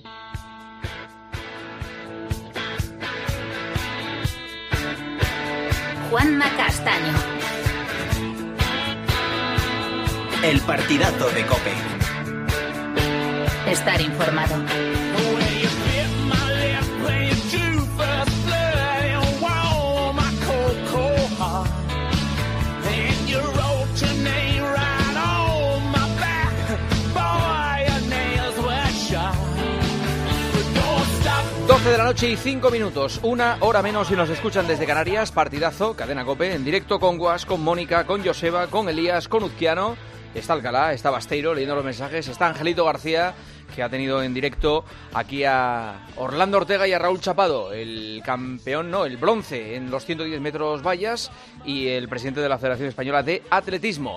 Juanma Castaño. El partidazo de COPE. Estar informado. De la noche y 5 minutos, 1 hora menos si nos escuchan desde Canarias. Partidazo, Cadena COPE, en directo con Guas, con Mónica, con Joseba, con Elías, con Uzquiano. Está Alcalá, está Basteiro leyendo los mensajes, está Angelito García, que ha tenido en directo aquí a Orlando Ortega y a Raúl Chapado, el campeón, no, el bronce en los 110 metros vallas, y el presidente de la Federación Española de Atletismo.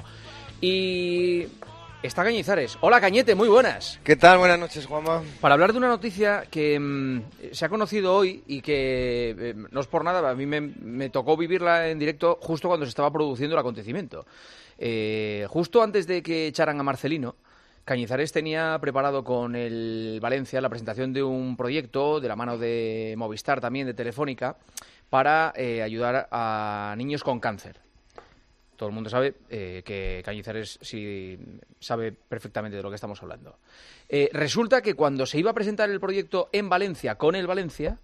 Y está Cañizares. Hola, Cañete, muy buenas. ¿Qué tal? Buenas noches, Juanma. Para hablar de una noticia que se ha conocido hoy y que no es por nada, a mí me tocó vivirla en directo justo cuando se estaba produciendo el acontecimiento. Justo antes de que echaran a Marcelino, Cañizares tenía preparado con el Valencia la presentación de un proyecto de la mano de Movistar, también de Telefónica, para ayudar a niños con cáncer. Todo el mundo sabe que Cañizares sí sabe perfectamente de lo que estamos hablando. Resulta que cuando se iba a presentar el proyecto en Valencia, con el Valencia,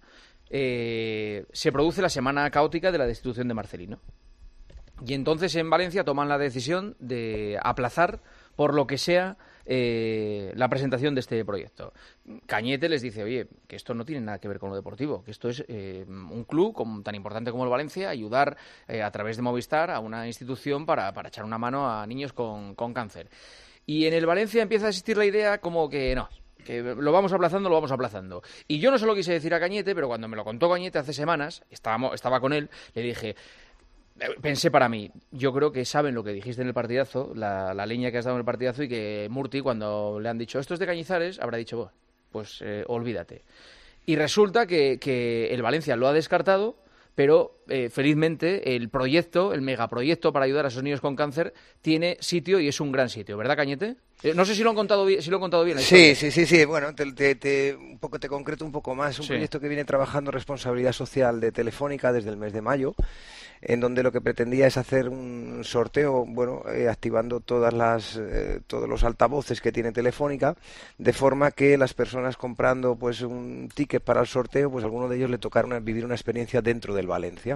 se produce la semana caótica de la destitución de Marcelino. Y entonces en Valencia toman la decisión de aplazar, por lo que sea, la presentación de este proyecto. Cañete les dice, oye, que esto no tiene nada que ver con lo deportivo, que esto es un club tan importante como el Valencia, ayudar a través de Movistar a una institución para echar una mano a niños con cáncer. Y en el Valencia empieza a existir la idea como que no, que lo vamos aplazando. Y yo no se lo quise decir a Cañete, pero cuando me lo contó Cañete hace semanas, estaba con él, le dije... Pensé para mí, yo creo que saben lo que dijiste en el partidazo, la leña que has dado en el partidazo, y que Murti, cuando le han dicho esto es de Cañizares, habrá dicho, pues olvídate. Y resulta que el Valencia lo ha descartado, pero felizmente el proyecto, el megaproyecto para ayudar a esos niños con cáncer, tiene sitio y es un gran sitio, ¿verdad, Cañete? No sé si lo han contado bien. Sí. Bueno, te concreto un poco más. Es un proyecto que viene trabajando responsabilidad social de Telefónica desde el mes de mayo, en donde lo que pretendía es hacer un sorteo, activando todos los altavoces que tiene Telefónica, de forma que las personas comprando pues un ticket para el sorteo, pues a alguno de ellos le tocara vivir una experiencia dentro del Valencia.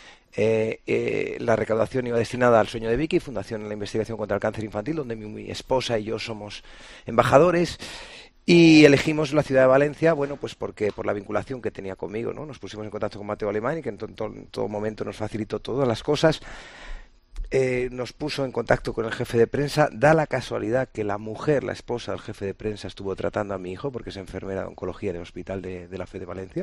La recaudación iba destinada al Sueño de Vicky, Fundación en la Investigación contra el Cáncer Infantil, donde mi esposa y yo somos embajadores, y elegimos la ciudad de Valencia, pues porque por la vinculación que tenía conmigo, ¿no? Nos pusimos en contacto con Mateo Alemany, que en todo momento nos facilitó todas las cosas. Nos puso en contacto con el jefe de prensa. Da la casualidad que la mujer, la esposa del jefe de prensa, estuvo tratando a mi hijo, porque es enfermera de oncología en el hospital de la Fe de Valencia.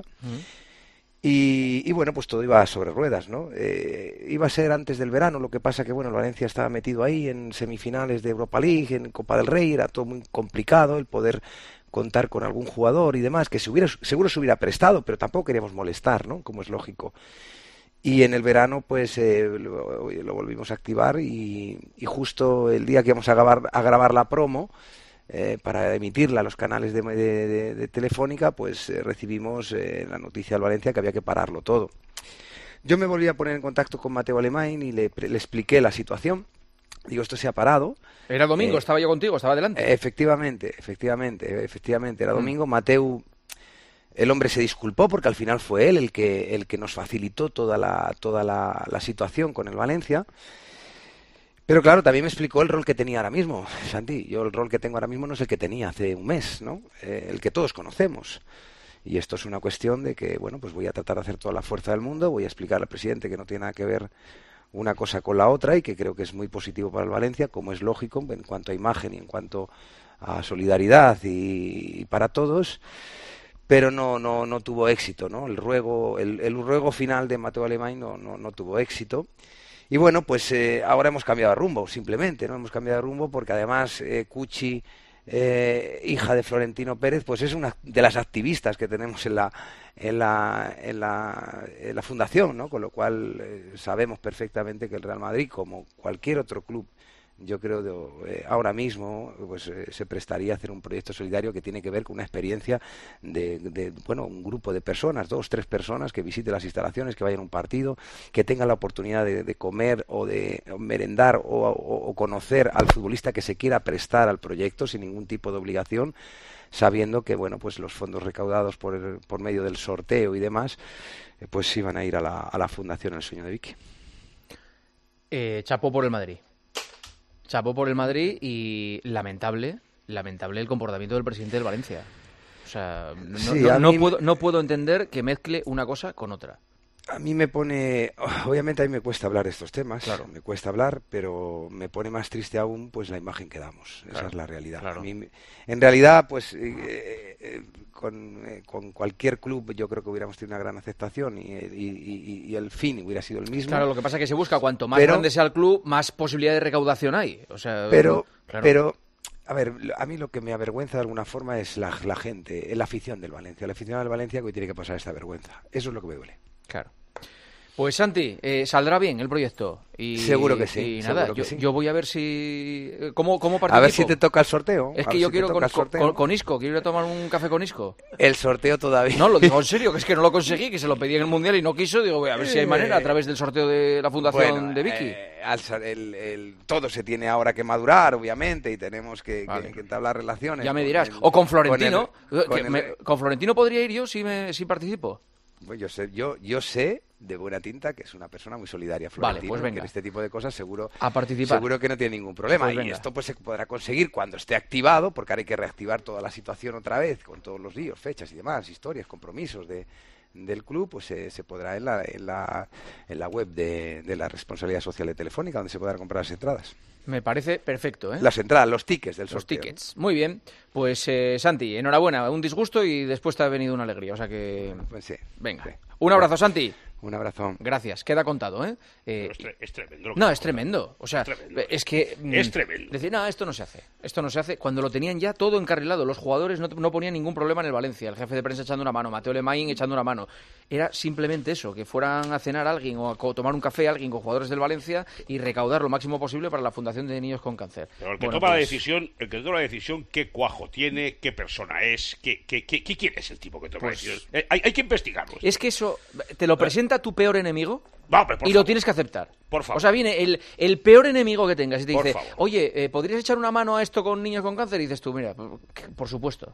Y pues todo iba sobre ruedas, ¿no? Iba a ser antes del verano, lo que pasa que, el Valencia estaba metido ahí en semifinales de Europa League, en Copa del Rey, era todo muy complicado el poder contar con algún jugador y demás, que seguro se hubiera prestado, pero tampoco queríamos molestar, ¿no? Como es lógico. Y en el verano, pues, lo volvimos a activar y justo el día que íbamos a grabar la promo, para emitirla a los canales de Telefónica, pues recibimos la noticia del Valencia que había que pararlo todo. Yo me volví a poner en contacto con Mateo Alemany y le expliqué la situación. Digo, esto se ha parado. Era domingo, estaba yo contigo, estaba delante. Efectivamente, era domingo. Mateo, el hombre se disculpó porque al final fue él el que nos facilitó toda la situación con el Valencia. Pero claro, también me explicó el rol que tenía ahora mismo, Santi. Yo el rol que tengo ahora mismo no es el que tenía hace un mes, ¿no? El que todos conocemos. Y esto es una cuestión de que, pues voy a tratar de hacer toda la fuerza del mundo, voy a explicar al presidente que no tiene nada que ver una cosa con la otra y que creo que es muy positivo para el Valencia, como es lógico, en cuanto a imagen y en cuanto a solidaridad y para todos. Pero no tuvo éxito, ¿no? El ruego final de Mateo Alemany no tuvo éxito. Y pues ahora hemos cambiado de rumbo, simplemente, ¿no? Hemos cambiado de rumbo porque además Cuchi, hija de Florentino Pérez, pues es una de las activistas que tenemos en la fundación, ¿no? Con lo cual sabemos perfectamente que el Real Madrid, como cualquier otro club yo creo ahora mismo pues se prestaría a hacer un proyecto solidario que tiene que ver con una experiencia de un grupo de personas, 2, 3 personas que visiten las instalaciones, que vayan a un partido, que tengan la oportunidad de comer o de merendar o conocer al futbolista que se quiera prestar al proyecto sin ningún tipo de obligación, sabiendo que pues los fondos recaudados por medio del sorteo y demás pues iban a ir a la Fundación El Sueño de Vicky. Chapó por el Madrid. Chapó por el Madrid y lamentable el comportamiento del presidente del Valencia. O sea, no puedo entender que mezcle una cosa con otra. A mí me pone, obviamente a mí me cuesta hablar de estos temas, claro. Me cuesta hablar, pero me pone más triste aún pues la imagen que damos, claro, esa es la realidad. Claro. A mí, en realidad, pues con cualquier club yo creo que hubiéramos tenido una gran aceptación y el fin hubiera sido el mismo. Claro, lo que pasa es que se busca cuanto más grande sea el club, más posibilidad de recaudación hay. O sea, pero a ver, a mí lo que me avergüenza de alguna forma es la gente, la afición del Valencia. La afición del Valencia que hoy tiene que pasar esta vergüenza. Eso es lo que me duele. Claro. Pues Santi, saldrá bien el proyecto. Seguro que sí. Y nada, yo voy a ver si... ¿Cómo participo? A ver si te toca el sorteo. Es que yo quiero con Isco, quiero ir a tomar un café con Isco. El sorteo todavía. No, lo digo en serio, que es que no lo conseguí, que se lo pedí en el Mundial y no quiso. Digo, voy a ver si hay manera a través del sorteo de la Fundación de Vicky. Todo se tiene ahora que madurar, obviamente, y tenemos que entablar relaciones. Ya me dirás. O con Florentino. Con Florentino podría ir yo si participo. Pues yo sé de buena tinta que es una persona muy solidaria, Florentino, vale, pues venga. que en este tipo de cosas seguro que no tiene ningún problema. Pues y esto pues se podrá conseguir cuando esté activado, porque ahora hay que reactivar toda la situación otra vez, con todos los líos, fechas y demás, historias, compromisos del club, pues se podrá en la web de la responsabilidad social de Telefónica, donde se podrán comprar las entradas. Me parece perfecto, ¿eh? Las entradas, los tickets del sorteo. Los tickets. Muy bien. Pues, Santi, enhorabuena. Un disgusto y después te ha venido una alegría. O sea que... Pues sí. Venga. Sí. Un abrazo, Santi. Un abrazo. Gracias. Queda contado, ¿eh? Es tremendo. No, es tremendo. O sea, es que... Es tremendo. Decir, no, esto no se hace. Esto no se hace cuando lo tenían ya todo encarrilado. Los jugadores no ponían ningún problema en el Valencia. El jefe de prensa echando una mano, Mateo Lemain echando una mano. Era simplemente eso, que fueran a cenar a alguien o a tomar un café a alguien con jugadores del Valencia y recaudar lo máximo posible para la Fundación de Niños con Cáncer. Pero el que toma la decisión, qué cuajo tiene, qué persona es, quién es el tipo que toma la decisión. Hay que investigarlo. Es que eso te lo presenta tu peor enemigo y lo tienes que aceptar. Por favor. O sea, viene el peor enemigo que tengas y te dice, favor. oye, ¿podrías echar una mano a esto con niños con cáncer? Y dices tú, mira, por supuesto.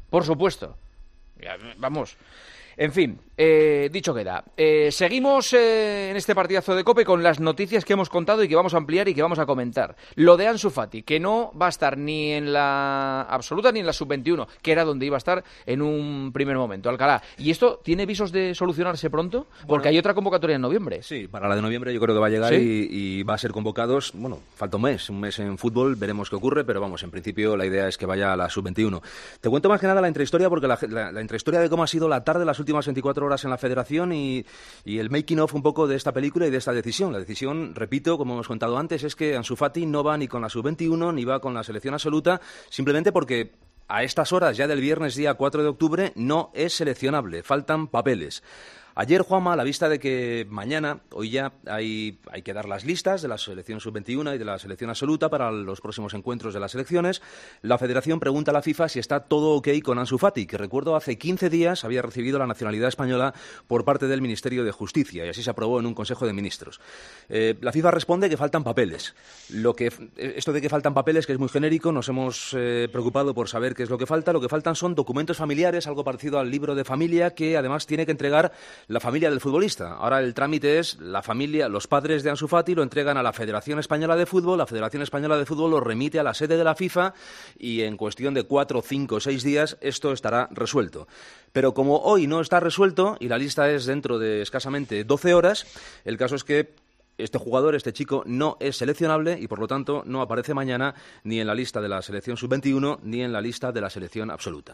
Vamos. En fin, dicho queda. Seguimos en este partidazo de COPE con las noticias que hemos contado y que vamos a ampliar y que vamos a comentar. Lo de Ansu Fati, que no va a estar ni en la absoluta ni en la sub-21, que era donde iba a estar en un primer momento. Alcalá, ¿y esto tiene visos de solucionarse pronto? Porque hay otra convocatoria en noviembre. Sí, para la de noviembre yo creo que va a llegar. ¿Sí? y va a ser convocados, falta un mes en fútbol, veremos qué ocurre, pero vamos, en principio la idea es que vaya a la sub-21. Te cuento más que nada la intrahistoria, porque la intrahistoria de cómo ha sido la tarde, las últimas 24 horas en la Federación y el making of un poco de esta película y de esta decisión. La decisión, repito, como hemos contado antes, es que Ansu Fati no va ni con la sub-21 ni va con la selección absoluta, simplemente porque a estas horas, ya del viernes día 4 de octubre, no es seleccionable, faltan papeles. Ayer, Juanma, a la vista de que mañana, hoy ya hay que dar las listas de la selección sub-21 y de la selección absoluta para los próximos encuentros de las selecciones, la Federación pregunta a la FIFA si está todo ok con Ansu Fati, que recuerdo hace 15 días había recibido la nacionalidad española por parte del Ministerio de Justicia y así se aprobó en un Consejo de Ministros. La FIFA responde que faltan papeles. Esto de que faltan papeles, que es muy genérico, nos hemos preocupado por saber qué es lo que falta. Lo que faltan son documentos familiares, algo parecido al libro de familia, que además tiene que entregar la familia del futbolista. Ahora el trámite es la familia, los padres de Ansu Fati lo entregan a la Federación Española de Fútbol, la Federación Española de Fútbol lo remite a la sede de la FIFA y en cuestión de 4, 5, 6 días esto estará resuelto. Pero como hoy no está resuelto y la lista es dentro de escasamente 12 horas, el caso es que este jugador, este chico, no es seleccionable y, por lo tanto, no aparece mañana ni en la lista de la selección sub-21 ni en la lista de la selección absoluta.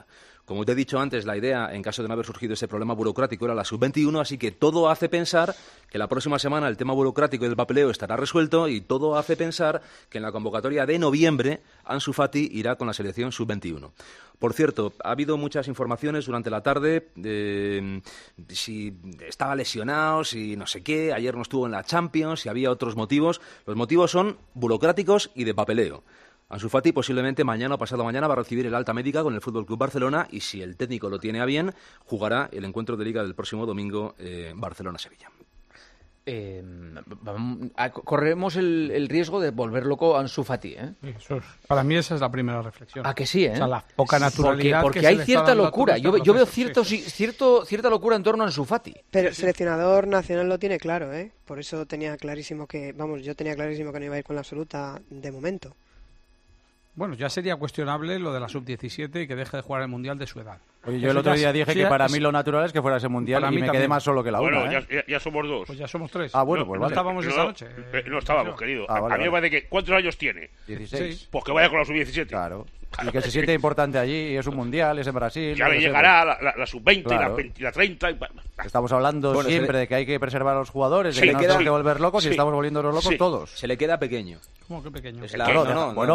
Como te he dicho antes, la idea, en caso de no haber surgido ese problema burocrático, era la sub-21, así que todo hace pensar que la próxima semana el tema burocrático y del papeleo estará resuelto, y todo hace pensar que en la convocatoria de noviembre Ansu Fati irá con la selección sub-21. Por cierto, ha habido muchas informaciones durante la tarde de si estaba lesionado, si no sé qué, ayer no estuvo en la Champions, si había otros motivos. Los motivos son burocráticos y de papeleo. Ansu Fati posiblemente mañana o pasado mañana va a recibir el alta médica con el Fútbol Club Barcelona, y si el técnico lo tiene a bien, jugará el encuentro de Liga del próximo domingo, Barcelona-Sevilla. Corremos el riesgo de volver loco a Ansu Fati, ¿eh? Para mí esa es la primera reflexión. ¿A que sí, eh? O sea, la poca naturalidad porque hay cierta locura. Yo veo cierta locura en torno a Ansu Fati. Pero el seleccionador nacional lo tiene claro, ¿eh? Por eso tenía clarísimo yo tenía clarísimo que no iba a ir con la absoluta de momento. Bueno, ya sería cuestionable lo de la sub-17 y que deje de jugar el Mundial de su edad. Oye, yo el otro día dije que para mí lo natural es que fuera ese Mundial y me quedé más solo que la una. Bueno, ya somos dos. Pues ya somos tres. Ah, bueno, pues no vale. estábamos esa noche. No estábamos, querido. Vale, a mí me parece que... ¿Cuántos años tiene? 16. Pues que vaya con la sub-17. Claro. Y que se siente importante allí, y es un Mundial, es en Brasil. Ya le llegará la sub-20, claro. y la 30... Estamos hablando siempre de que hay que preservar a los jugadores, de que no nos tenemos que volver locos, y estamos volviéndonos locos todos. Se le queda pequeño. ¿Cómo que pequeño? Claro,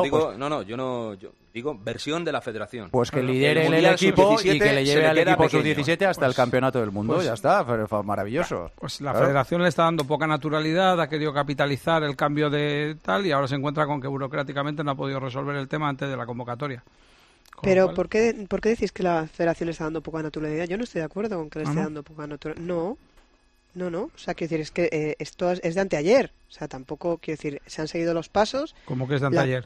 yo digo versión de la federación. Pues que lidere el equipo y que le lleve al equipo sub-17 hasta el campeonato del mundo, ya está, maravilloso. Pues la federación le está dando poca naturalidad, ha querido capitalizar el cambio de tal, y ahora se encuentra con que burocráticamente no ha podido resolver el tema antes de la convocatoria. Pero ¿por qué decís que la federación le está dando poca naturalidad? Yo no estoy de acuerdo con que le esté dando poca naturalidad. No. O sea, quiero decir, es que esto es de anteayer. O sea, tampoco, quiero decir, se han seguido los pasos. ¿Cómo que es de anteayer?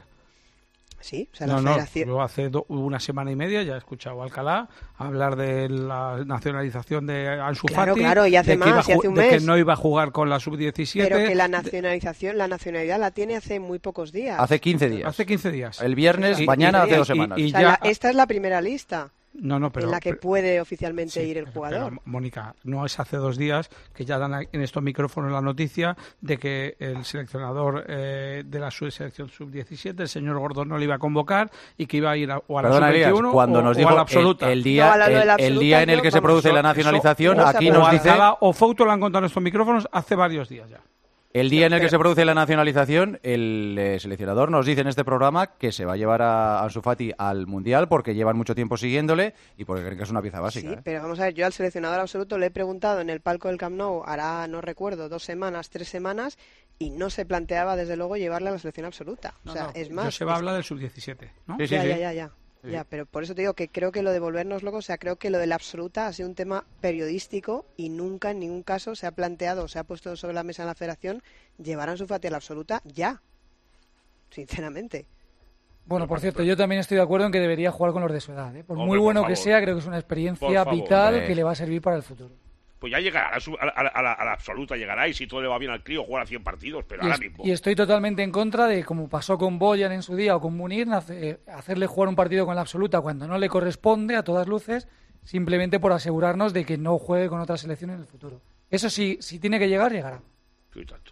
Sí, o sea, la federación... yo hace una semana y media ya he escuchado a Alcalá hablar de la nacionalización de Ansu Fati. Claro, y hace más, y hace un mes. De que no iba a jugar con la sub-17. Pero que la nacionalidad la tiene hace muy pocos días. Hace 15 días. Hace 15 días. El viernes, mañana, hace 2 semanas. O sea, esta es la primera lista. Pero, en la que puede oficialmente ir el jugador. Pero, Mónica, no es hace 2 días que ya dan en estos micrófonos la noticia de que el seleccionador de la selección sub-17, el señor Gordon, no le iba a convocar y que iba a ir a la sub-21 cuando nos dijo a la absoluta. El día en el que se produce la nacionalización, aquí nos dice... O Fouto lo han contado en estos micrófonos hace varios días ya. El día en el que se produce la nacionalización, el seleccionador nos dice en este programa que se va a llevar a Ansu Fati al Mundial porque llevan mucho tiempo siguiéndole y porque creen que es una pieza básica. Sí, pero vamos a ver, yo al seleccionador absoluto le he preguntado en el palco del Camp Nou, no recuerdo, 2 semanas, 3 semanas, y no se planteaba desde luego llevarle a la selección absoluta. Es más... se va a hablar del sub-17, ¿no? Sí. Ya, pero por eso te digo que creo que lo de volvernos locos, o sea, creo que lo de la absoluta ha sido un tema periodístico y nunca en ningún caso se ha planteado, se ha puesto sobre la mesa en la federación llevar a Ansu Fati a la absoluta ya, sinceramente. Bueno, por cierto, yo también estoy de acuerdo en que debería jugar con los de su edad, ¿eh? Por muy bueno que sea, creo que es una experiencia vital que le va a servir para el futuro. Pues ya llegará a la absoluta, llegará, y si todo le va bien al crío, jugar a 100 partidos, pero ahora mismo. Y estoy totalmente en contra de, como pasó con Boyan en su día o con Munir, hacerle jugar un partido con la absoluta cuando no le corresponde a todas luces, simplemente por asegurarnos de que no juegue con otra selección en el futuro. Eso sí, si tiene que llegar, llegará. Sí, tanto.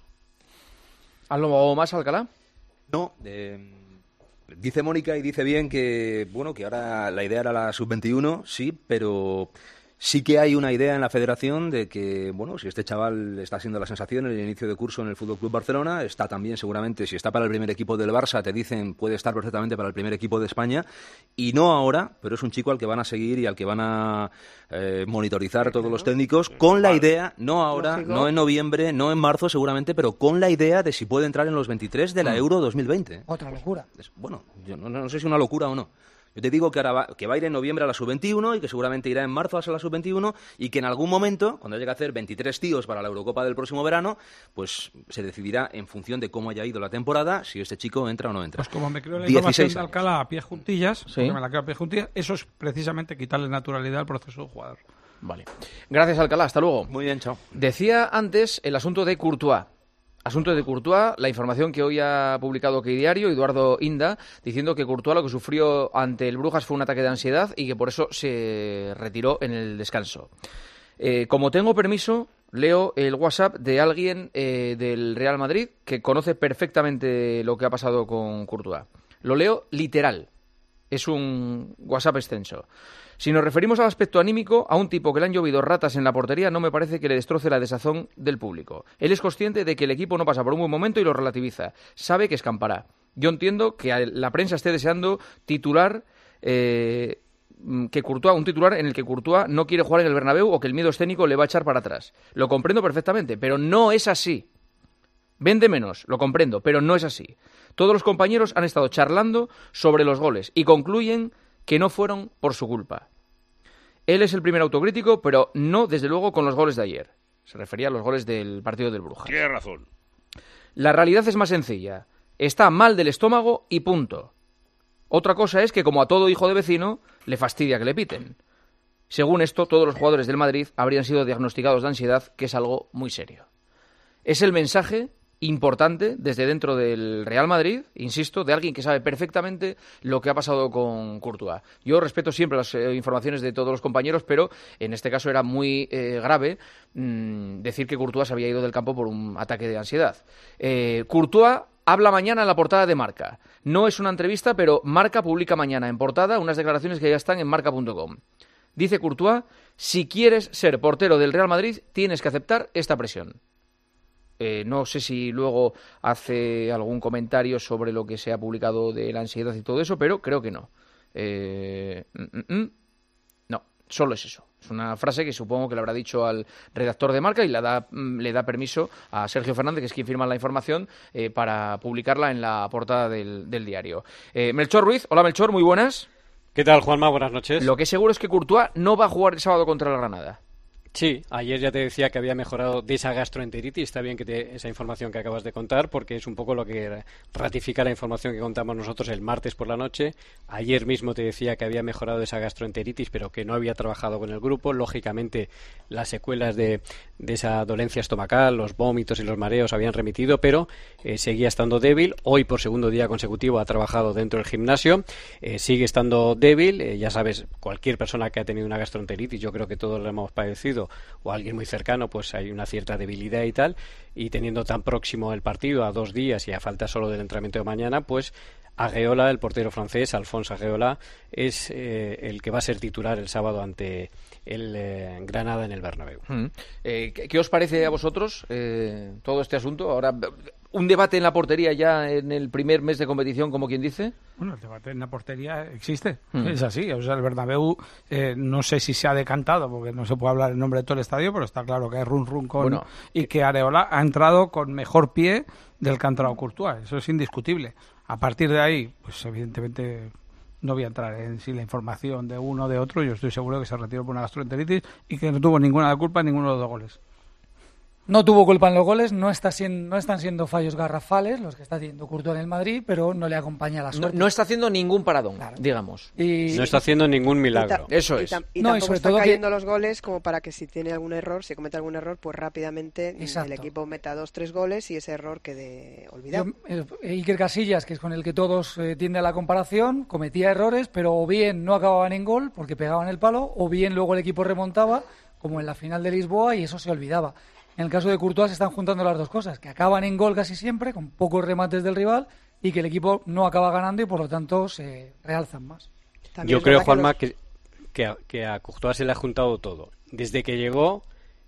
¿Algo más, Alcalá? No, dice Mónica y dice bien que, que ahora la idea era la sub-21, sí, pero... Sí que hay una idea en la federación de que, si este chaval está siendo la sensación en el inicio de curso en el Fútbol Club Barcelona, está también seguramente, si está para el primer equipo del Barça, te dicen puede estar perfectamente para el primer equipo de España, y no ahora, pero es un chico al que van a seguir y al que van a monitorizar todos los técnicos, con la idea, no ahora, no en noviembre, no en marzo seguramente, pero con la idea de si puede entrar en los 23 de la Euro 2020. Otra locura. Yo no sé si es una locura o no. Yo te digo que ahora que va a ir en noviembre a la sub-21 y que seguramente irá en marzo a la sub-21 y que en algún momento, cuando llegue a hacer 23 tíos para la Eurocopa del próximo verano, pues se decidirá en función de cómo haya ido la temporada si este chico entra o no entra. Pues como me creo la información de Alcalá a pie juntillas, porque me la creo a pie juntillas, eso es precisamente quitarle naturalidad al proceso del jugador. Vale. Gracias, Alcalá. Hasta luego. Muy bien, chao. Decía antes el asunto de Courtois. Asunto de Courtois, la información que hoy ha publicado OK Diario, Eduardo Inda, diciendo que Courtois lo que sufrió ante el Brujas fue un ataque de ansiedad y que por eso se retiró en el descanso. Como tengo permiso, leo el WhatsApp de alguien del Real Madrid que conoce perfectamente lo que ha pasado con Courtois. Lo leo literal. Es un WhatsApp extenso. Si nos referimos al aspecto anímico, a un tipo que le han llovido ratas en la portería no me parece que le destroce la desazón del público. Él es consciente de que el equipo no pasa por un buen momento y lo relativiza. Sabe que escampará. Yo entiendo que la prensa esté deseando titular... que Courtois, un titular en el que Courtois no quiere jugar en el Bernabéu o que el miedo escénico le va a echar para atrás. Lo comprendo perfectamente, pero no es así. Vende menos, lo comprendo, pero no es así. Todos los compañeros han estado charlando sobre los goles y concluyen que no fueron por su culpa. Él es el primer autocrítico, pero no, desde luego, con los goles de ayer. Se refería a los goles del partido del Brujas. Tiene razón. La realidad es más sencilla. Está mal del estómago y punto. Otra cosa es que, como a todo hijo de vecino, le fastidia que le piten. Según esto, todos los jugadores del Madrid habrían sido diagnosticados de ansiedad, que es algo muy serio. Es el mensaje importante desde dentro del Real Madrid, insisto, de alguien que sabe perfectamente lo que ha pasado con Courtois. Yo respeto siempre las informaciones de todos los compañeros, pero en este caso era muy grave decir que Courtois se había ido del campo por un ataque de ansiedad. Courtois habla mañana en la portada de Marca. No es una entrevista, pero Marca publica mañana en portada unas declaraciones que ya están en marca.com. Dice Courtois, si quieres ser portero del Real Madrid, tienes que aceptar esta presión. No sé si luego hace algún comentario sobre lo que se ha publicado de la ansiedad y todo eso, pero creo que no. No, solo es eso. Es una frase que supongo que le habrá dicho al redactor de Marca y le da permiso a Sergio Fernández, que es quien firma la información, para publicarla en la portada del diario. Melchor Ruiz, hola Melchor, muy buenas. ¿Qué tal, Juanma? Buenas noches. Lo que es seguro es que Courtois no va a jugar el sábado contra el Granada. Sí, ayer ya te decía que había mejorado de esa gastroenteritis. Está bien que esa información que acabas de contar, porque es un poco lo que ratifica la información que contamos nosotros el martes por la noche. Ayer mismo te decía que había mejorado de esa gastroenteritis, pero que no había trabajado con el grupo. Lógicamente, las secuelas de esa dolencia estomacal, los vómitos y los mareos habían remitido, pero seguía estando débil. Hoy, por segundo día consecutivo, ha trabajado dentro del gimnasio. Sigue estando débil. Ya sabes, cualquier persona que ha tenido una gastroenteritis, yo creo que todos lo hemos padecido, o alguien muy cercano, pues hay una cierta debilidad y tal, y teniendo tan próximo el partido, a 2 días y a falta solo del entrenamiento de mañana, pues Agueola, el portero francés, Alphonse Agueola, es el que va a ser titular el sábado ante el Granada en el Bernabéu. ¿Qué os parece a vosotros todo este asunto? Ahora, un debate en la portería ya en el primer mes de competición, como quien dice. Bueno, el debate en la portería existe, es así. O sea, el Bernabéu no sé si se ha decantado, porque no se puede hablar en nombre de todo el estadio, pero está claro que hay run con y que Areola ha entrado con mejor pie del que ha entrado Courtois. Eso es indiscutible. A partir de ahí, pues evidentemente no voy a entrar en si la información de uno o de otro. Yo estoy seguro que se retiró por una gastroenteritis y que no tuvo ninguna culpa en ninguno de los 2 goles. No tuvo culpa en los goles, no están siendo fallos garrafales los que está haciendo Courtois en el Madrid, pero no le acompaña la suerte. No está haciendo ningún paradón, digamos. No está haciendo ningún milagro. Eso es. Y tampoco está cayendo los goles como para que si tiene algún error, si comete algún error, pues rápidamente el equipo meta 2-3 goles y ese error quede olvidado. Iker Casillas, que es con el que todos tiende a la comparación, cometía errores, pero o bien no acababan en gol porque pegaban el palo, o bien luego el equipo remontaba, como en la final de Lisboa, y eso se olvidaba. En el caso de Courtois se están juntando las dos cosas, que acaban en gol casi siempre, con pocos remates del rival, y que el equipo no acaba ganando y por lo tanto se realzan más. Yo creo, Juanma, que a Courtois se le ha juntado todo. Desde que llegó,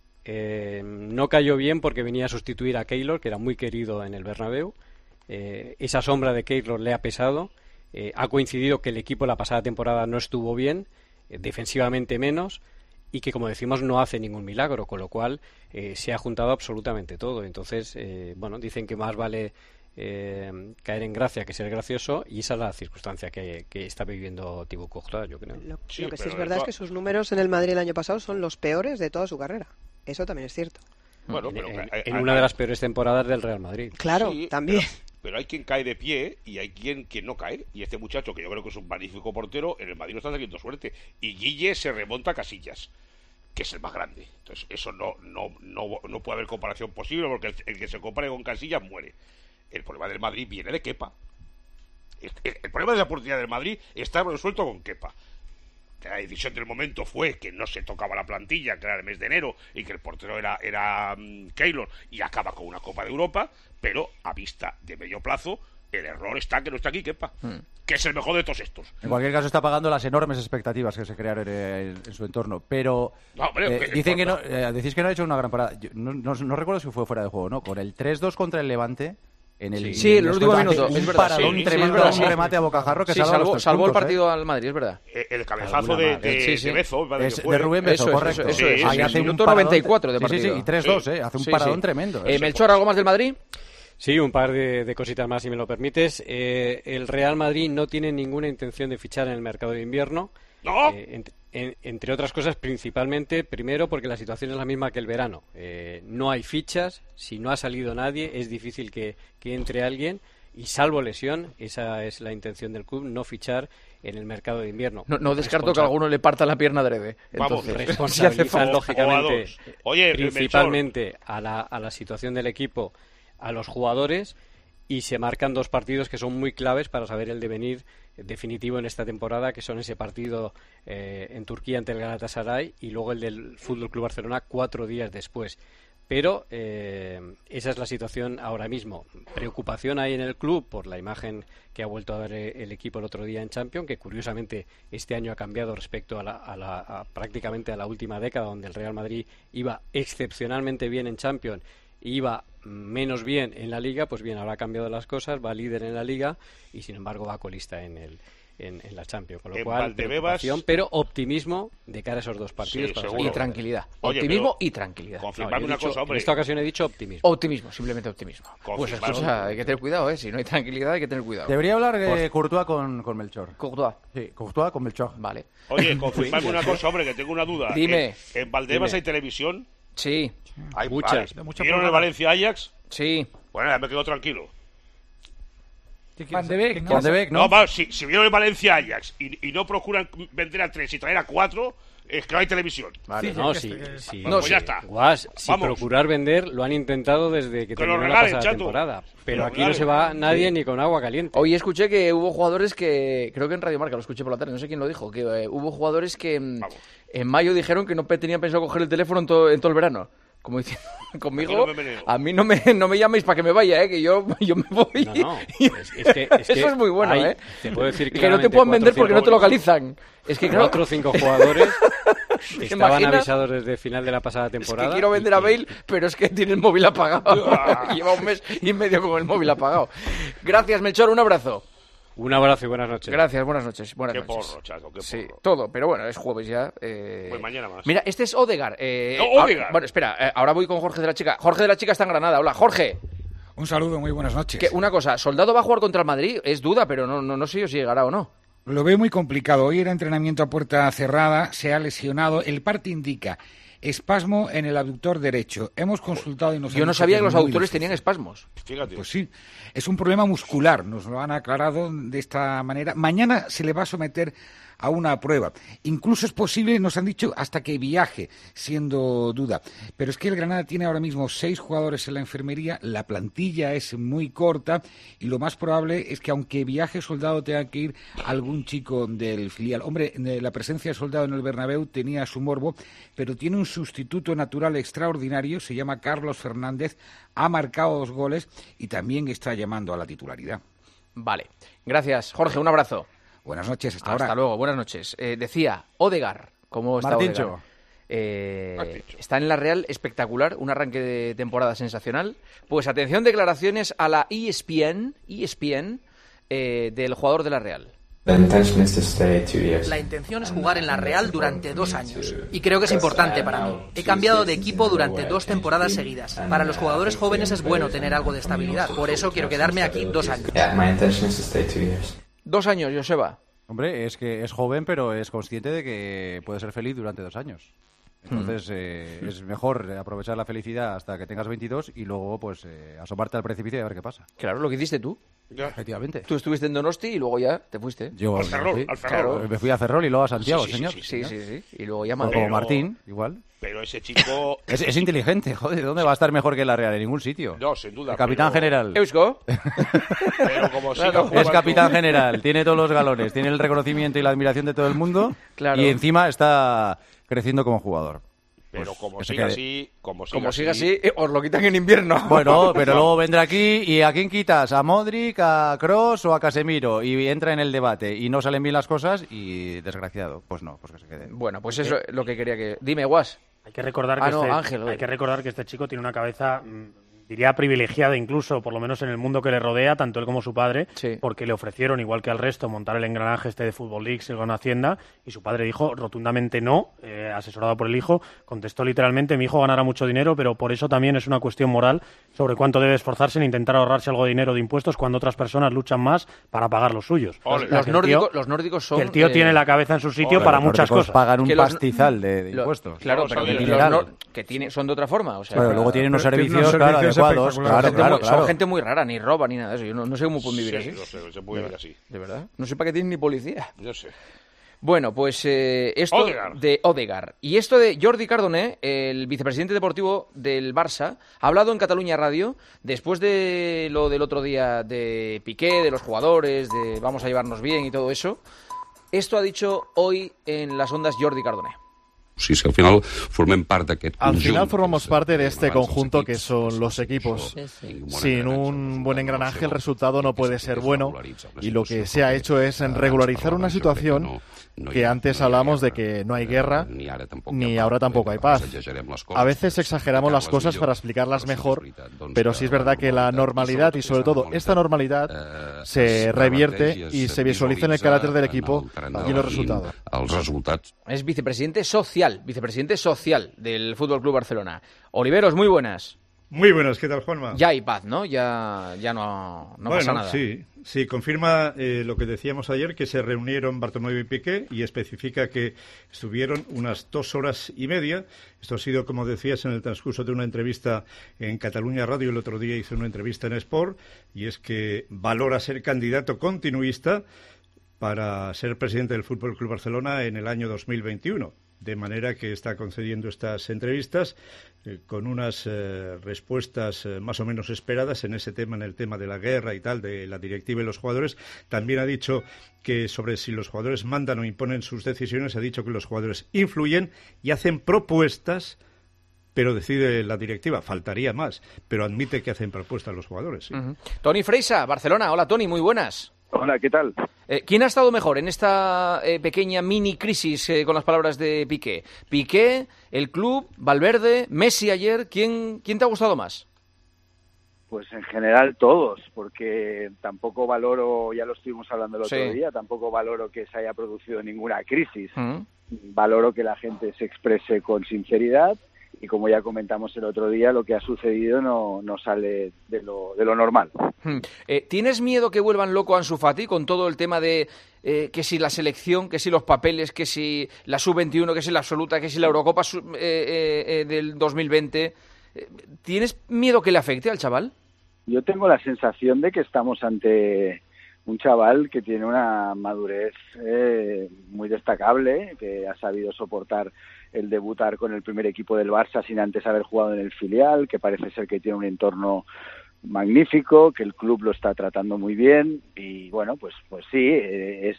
no cayó bien porque venía a sustituir a Keylor, que era muy querido en el Bernabéu. Esa sombra de Keylor le ha pesado. Ha coincidido que el equipo la pasada temporada no estuvo bien, defensivamente menos, y que, como decimos, no hace ningún milagro, con lo cual se ha juntado absolutamente todo. Entonces, dicen que más vale caer en gracia que ser gracioso, y esa es la circunstancia que está viviendo Thibaut Courtois, yo creo. Lo que sí es verdad es que sus números en el Madrid el año pasado son los peores de toda su carrera. Eso también es cierto. Bueno, en una de las peores temporadas del Real Madrid. Claro, sí, también. Pero hay quien cae de pie y hay quien no cae. Y este muchacho, que yo creo que es un magnífico portero, en el Madrid no está teniendo suerte. Y Guille se remonta a Casillas, que es el más grande. Entonces eso no puede haber comparación posible, porque el que se compare con Casillas muere. El problema del Madrid viene de Kepa. El problema de la portería del Madrid está resuelto con Kepa. La decisión del momento fue que no se tocaba la plantilla, que era el mes de enero, y que el portero era Keylor, y acaba con una Copa de Europa, pero a vista de medio plazo el error está que no está aquí Kepa. que es el mejor de todos estos. En cualquier caso está pagando las enormes expectativas que se crearon en su entorno, pero dicen que no, decís que no ha hecho una gran parada. No recuerdo si fue fuera de juego, ¿no? Con el 3-2 contra el Levante. En el último minuto. Un paradón tremendo, un remate a bocajarro que salvó el partido al Madrid, es verdad. El cabezazo de Bezo. De Rubén Bezo, correcto. Ahí hace un minuto 94 de partido. Sí, y 3-2, hace un paradón tremendo. Melchor, ¿algo más del Madrid? Sí, un par de cositas más, si me lo permites. El Real Madrid no tiene ninguna intención de fichar en el mercado de invierno. ¡No! Entre otras cosas, principalmente, primero, porque la situación es la misma que el verano. No hay fichas, si no ha salido nadie, es difícil que entre alguien, y salvo lesión, esa es la intención del club, no fichar en el mercado de invierno. No descarto que a alguno le parta la pierna adrede. Vamos, responsabilizan lógicamente, principalmente a la situación del equipo, a los jugadores, y se marcan 2 partidos que son muy claves para saber el devenir definitivo en esta temporada, que son ese partido en Turquía ante el Galatasaray y luego el del Fútbol Club Barcelona 4 días después. Pero esa es la situación ahora mismo. Preocupación hay en el club por la imagen que ha vuelto a dar el equipo el otro día en Champions, que curiosamente este año ha cambiado respecto a prácticamente a la última década, donde el Real Madrid iba excepcionalmente bien en Champions, iba menos bien en la Liga. Pues bien, ahora ha cambiado las cosas, va líder en la Liga y sin embargo va colista en la Champions, con lo cual preocupación, pero optimismo de cara a esos 2 partidos. Y tranquilidad. Optimismo y tranquilidad. Confirmad una cosa, hombre. En esta ocasión he dicho optimismo. Optimismo, simplemente optimismo. Pues escucha, hay que tener cuidado, si no hay tranquilidad hay que tener cuidado. Debería hablar de Courtois con Melchor. Courtois. Sí, Courtois con Melchor. Vale. Oye, confirmadme una cosa, hombre, que tengo una duda. Dime. ¿En Valdebebas hay televisión? Sí. Hay muchas. ¿Vieron el Valencia-Ajax? Sí. Bueno, ya me quedo tranquilo. Van de Beek, ¿no? Si vieron el Valencia-Ajax y no procuran vender a 3 y traer a 4, es que no hay televisión. Vale. Pues ya está. Guas, sin procurar vender, lo han intentado desde que terminó la pasada temporada. Pero aquí no se va nadie ni con agua caliente. Hoy escuché que hubo jugadores que, creo que en Radio Marca lo escuché por la tarde, no sé quién lo dijo, que hubo jugadores que en mayo dijeron que no tenían pensado coger el teléfono en todo el verano. Como diciendo, conmigo, a mí no me llaméis para que me vaya, que yo me voy. No, es que eso es muy bueno, Te puedo decir que no te puedan vender porque no te localizan. Es que 4 o 5 jugadores estaban avisados desde el final de la pasada temporada. Es que quiero vender a Bale, pero es que tiene el móvil apagado. Lleva 1 mes y medio con el móvil apagado. Gracias, Melchor, un abrazo. Un abrazo y buenas noches. Gracias, buenas noches. Qué porro, chato, qué porro. Sí, todo, pero bueno, es jueves ya. Pues mañana más. Mira, este es Odegaard. Odegaard. Bueno, espera, ahora voy con Jorge de la Chica. Jorge de la Chica está en Granada. Hola, Jorge. Un saludo, muy buenas noches. Una cosa, ¿Soldado va a jugar contra el Madrid? Es duda, pero no sé yo si llegará o no. Lo veo muy complicado. Hoy era entrenamiento a puerta cerrada, se ha lesionado. El parte indica espasmo en el abductor derecho. Hemos consultado y nos Yo no sabía que los aductores tenían espasmos. Fíjate. Pues sí, es un problema muscular, nos lo han aclarado de esta manera. Mañana se le va a someter a una prueba. Incluso es posible, nos han dicho, hasta que viaje, siendo duda. Pero es que el Granada tiene ahora mismo 6 jugadores en la enfermería, la plantilla es muy corta y lo más probable es que aunque viaje Soldado tenga que ir algún chico del filial. Hombre, la presencia de Soldado en el Bernabéu tenía su morbo, pero tiene un sustituto natural extraordinario, se llama Carlos Fernández, ha marcado 2 goles y también está llamando a la titularidad. Vale, gracias Jorge, un abrazo. Buenas noches, hasta ahora. Hasta luego, buenas noches. Decía, Odegaard, ¿cómo está Martíncho. Odegaard? Está en la Real, espectacular, un arranque de temporada sensacional. Pues atención, declaraciones a la ESPN del jugador de la Real. La intención es jugar en la Real durante 2 años y creo que es importante para mí. He cambiado de equipo durante 2 temporadas seguidas. Para los jugadores jóvenes es bueno tener algo de estabilidad, por eso quiero quedarme aquí 2 años. 2 años, Joseba. Hombre, es que es joven, pero es consciente de que puede ser feliz durante 2 años. Entonces es mejor aprovechar la felicidad hasta que tengas 22 y luego pues asomarte al precipicio y a ver qué pasa. Claro, lo que hiciste tú. Ya. Efectivamente. Tú estuviste en Donosti y luego ya te fuiste. Yo al Ferrol. Claro, me fui a Ferrol y luego a Santiago, señor. Sí. Y luego ya Como Martín, igual. Pero ese chico... es inteligente, joder. ¿Dónde va a estar mejor que la Real? En ningún sitio. No, sin duda. El capitán general. Eusko. Pero como es capitán general, tiene todos los galones, tiene el reconocimiento y la admiración de todo el mundo y encima está creciendo como jugador. Pero pues, como siga así, os lo quitan en invierno. Bueno, pero luego vendrá aquí y ¿a quién quitas? ¿A Modric, a Kroos o a Casemiro? Y entra en el debate y no salen bien las cosas y desgraciado. Pues no, pues que se quede. Bueno, pues eso es lo que quería que... Dime, Guas. Hay que recordar que este chico tiene una cabeza... diría privilegiada incluso, por lo menos en el mundo que le rodea, tanto él como su padre, porque le ofrecieron, igual que al resto, montar el engranaje de Football League con Hacienda, y su padre dijo rotundamente no, asesorado por el hijo, contestó literalmente: mi hijo ganará mucho dinero, pero por eso también es una cuestión moral sobre cuánto debe esforzarse en intentar ahorrarse algo de dinero de impuestos cuando otras personas luchan más para pagar los suyos. Los nórdicos son... Que el tío tiene la cabeza en su sitio para muchas cosas. Pagan un pastizal de impuestos. Claro, pero son de otra forma. O sea, bueno, luego tienen unos servicios adecuados. Son gente muy rara, ni roba ni nada de eso. Yo no sé cómo pueden vivir así. No sé, se puede vivir así. ¿De verdad? No sé para qué tienen ni policía. Yo sé. Bueno, pues esto de Odegaard. Y esto de Jordi Cardoné, el vicepresidente deportivo del Barça, ha hablado en Cataluña Radio después de lo del otro día de Piqué, de los jugadores, de vamos a llevarnos bien y todo eso. Esto ha dicho hoy en las ondas Jordi Cardoné. Sí, al final formamos parte de este conjunto que son los equipos. Sin un buen engranaje el resultado no puede ser bueno, y lo que se ha hecho es regularizar una situación que antes hablamos de que no hay guerra, ni ahora tampoco hay paz. A veces exageramos las cosas para explicarlas mejor, pero sí es verdad que la normalidad, y sobre todo esta normalidad, se revierte y se visualiza en el carácter del equipo y en los resultados. Es vicepresidente social del Fútbol Club Barcelona. Oliveros, muy buenas. Muy buenas, ¿qué tal, Juanma? Ya hay paz, ¿no? Ya no pasa nada. Sí, confirma lo que decíamos ayer, que se reunieron Bartomeu y Piqué, y especifica que estuvieron unas 2 horas y media. Esto ha sido, como decías, en el transcurso de una entrevista en Cataluña Radio. El otro día hizo una entrevista en Sport, y es que valora ser candidato continuista para ser presidente del Fútbol Club Barcelona en el año 2021. De manera que está concediendo estas entrevistas con unas respuestas más o menos esperadas en ese tema, en el tema de la guerra y tal, de la directiva y los jugadores. También ha dicho que sobre si los jugadores mandan o imponen sus decisiones, ha dicho que los jugadores influyen y hacen propuestas, pero decide la directiva. Faltaría más, pero admite que hacen propuestas los jugadores. Sí. Toni Freisa, Barcelona. Hola, Toni, muy buenas. Hola, ¿qué tal? ¿Quién ha estado mejor en esta pequeña mini crisis con las palabras de Piqué? ¿Piqué, el club, Valverde, Messi ayer? ¿Quién te ha gustado más? Pues en general todos, porque tampoco valoro, ya lo estuvimos hablando el otro día, tampoco valoro que se haya producido ninguna crisis. Valoro que la gente se exprese con sinceridad. Y como ya comentamos el otro día, lo que ha sucedido no sale de lo normal. ¿Tienes miedo que vuelvan loco a Ansu Fati con todo el tema de que si la selección, que si los papeles, que si la Sub-21, que si la absoluta, que si la Eurocopa del 2020? ¿Tienes miedo que le afecte al chaval? Yo tengo la sensación de que estamos ante un chaval que tiene una madurez muy destacable, que ha sabido soportar el debutar con el primer equipo del Barça sin antes haber jugado en el filial, que parece ser que tiene un entorno magnífico, que el club lo está tratando muy bien, y bueno, pues sí, es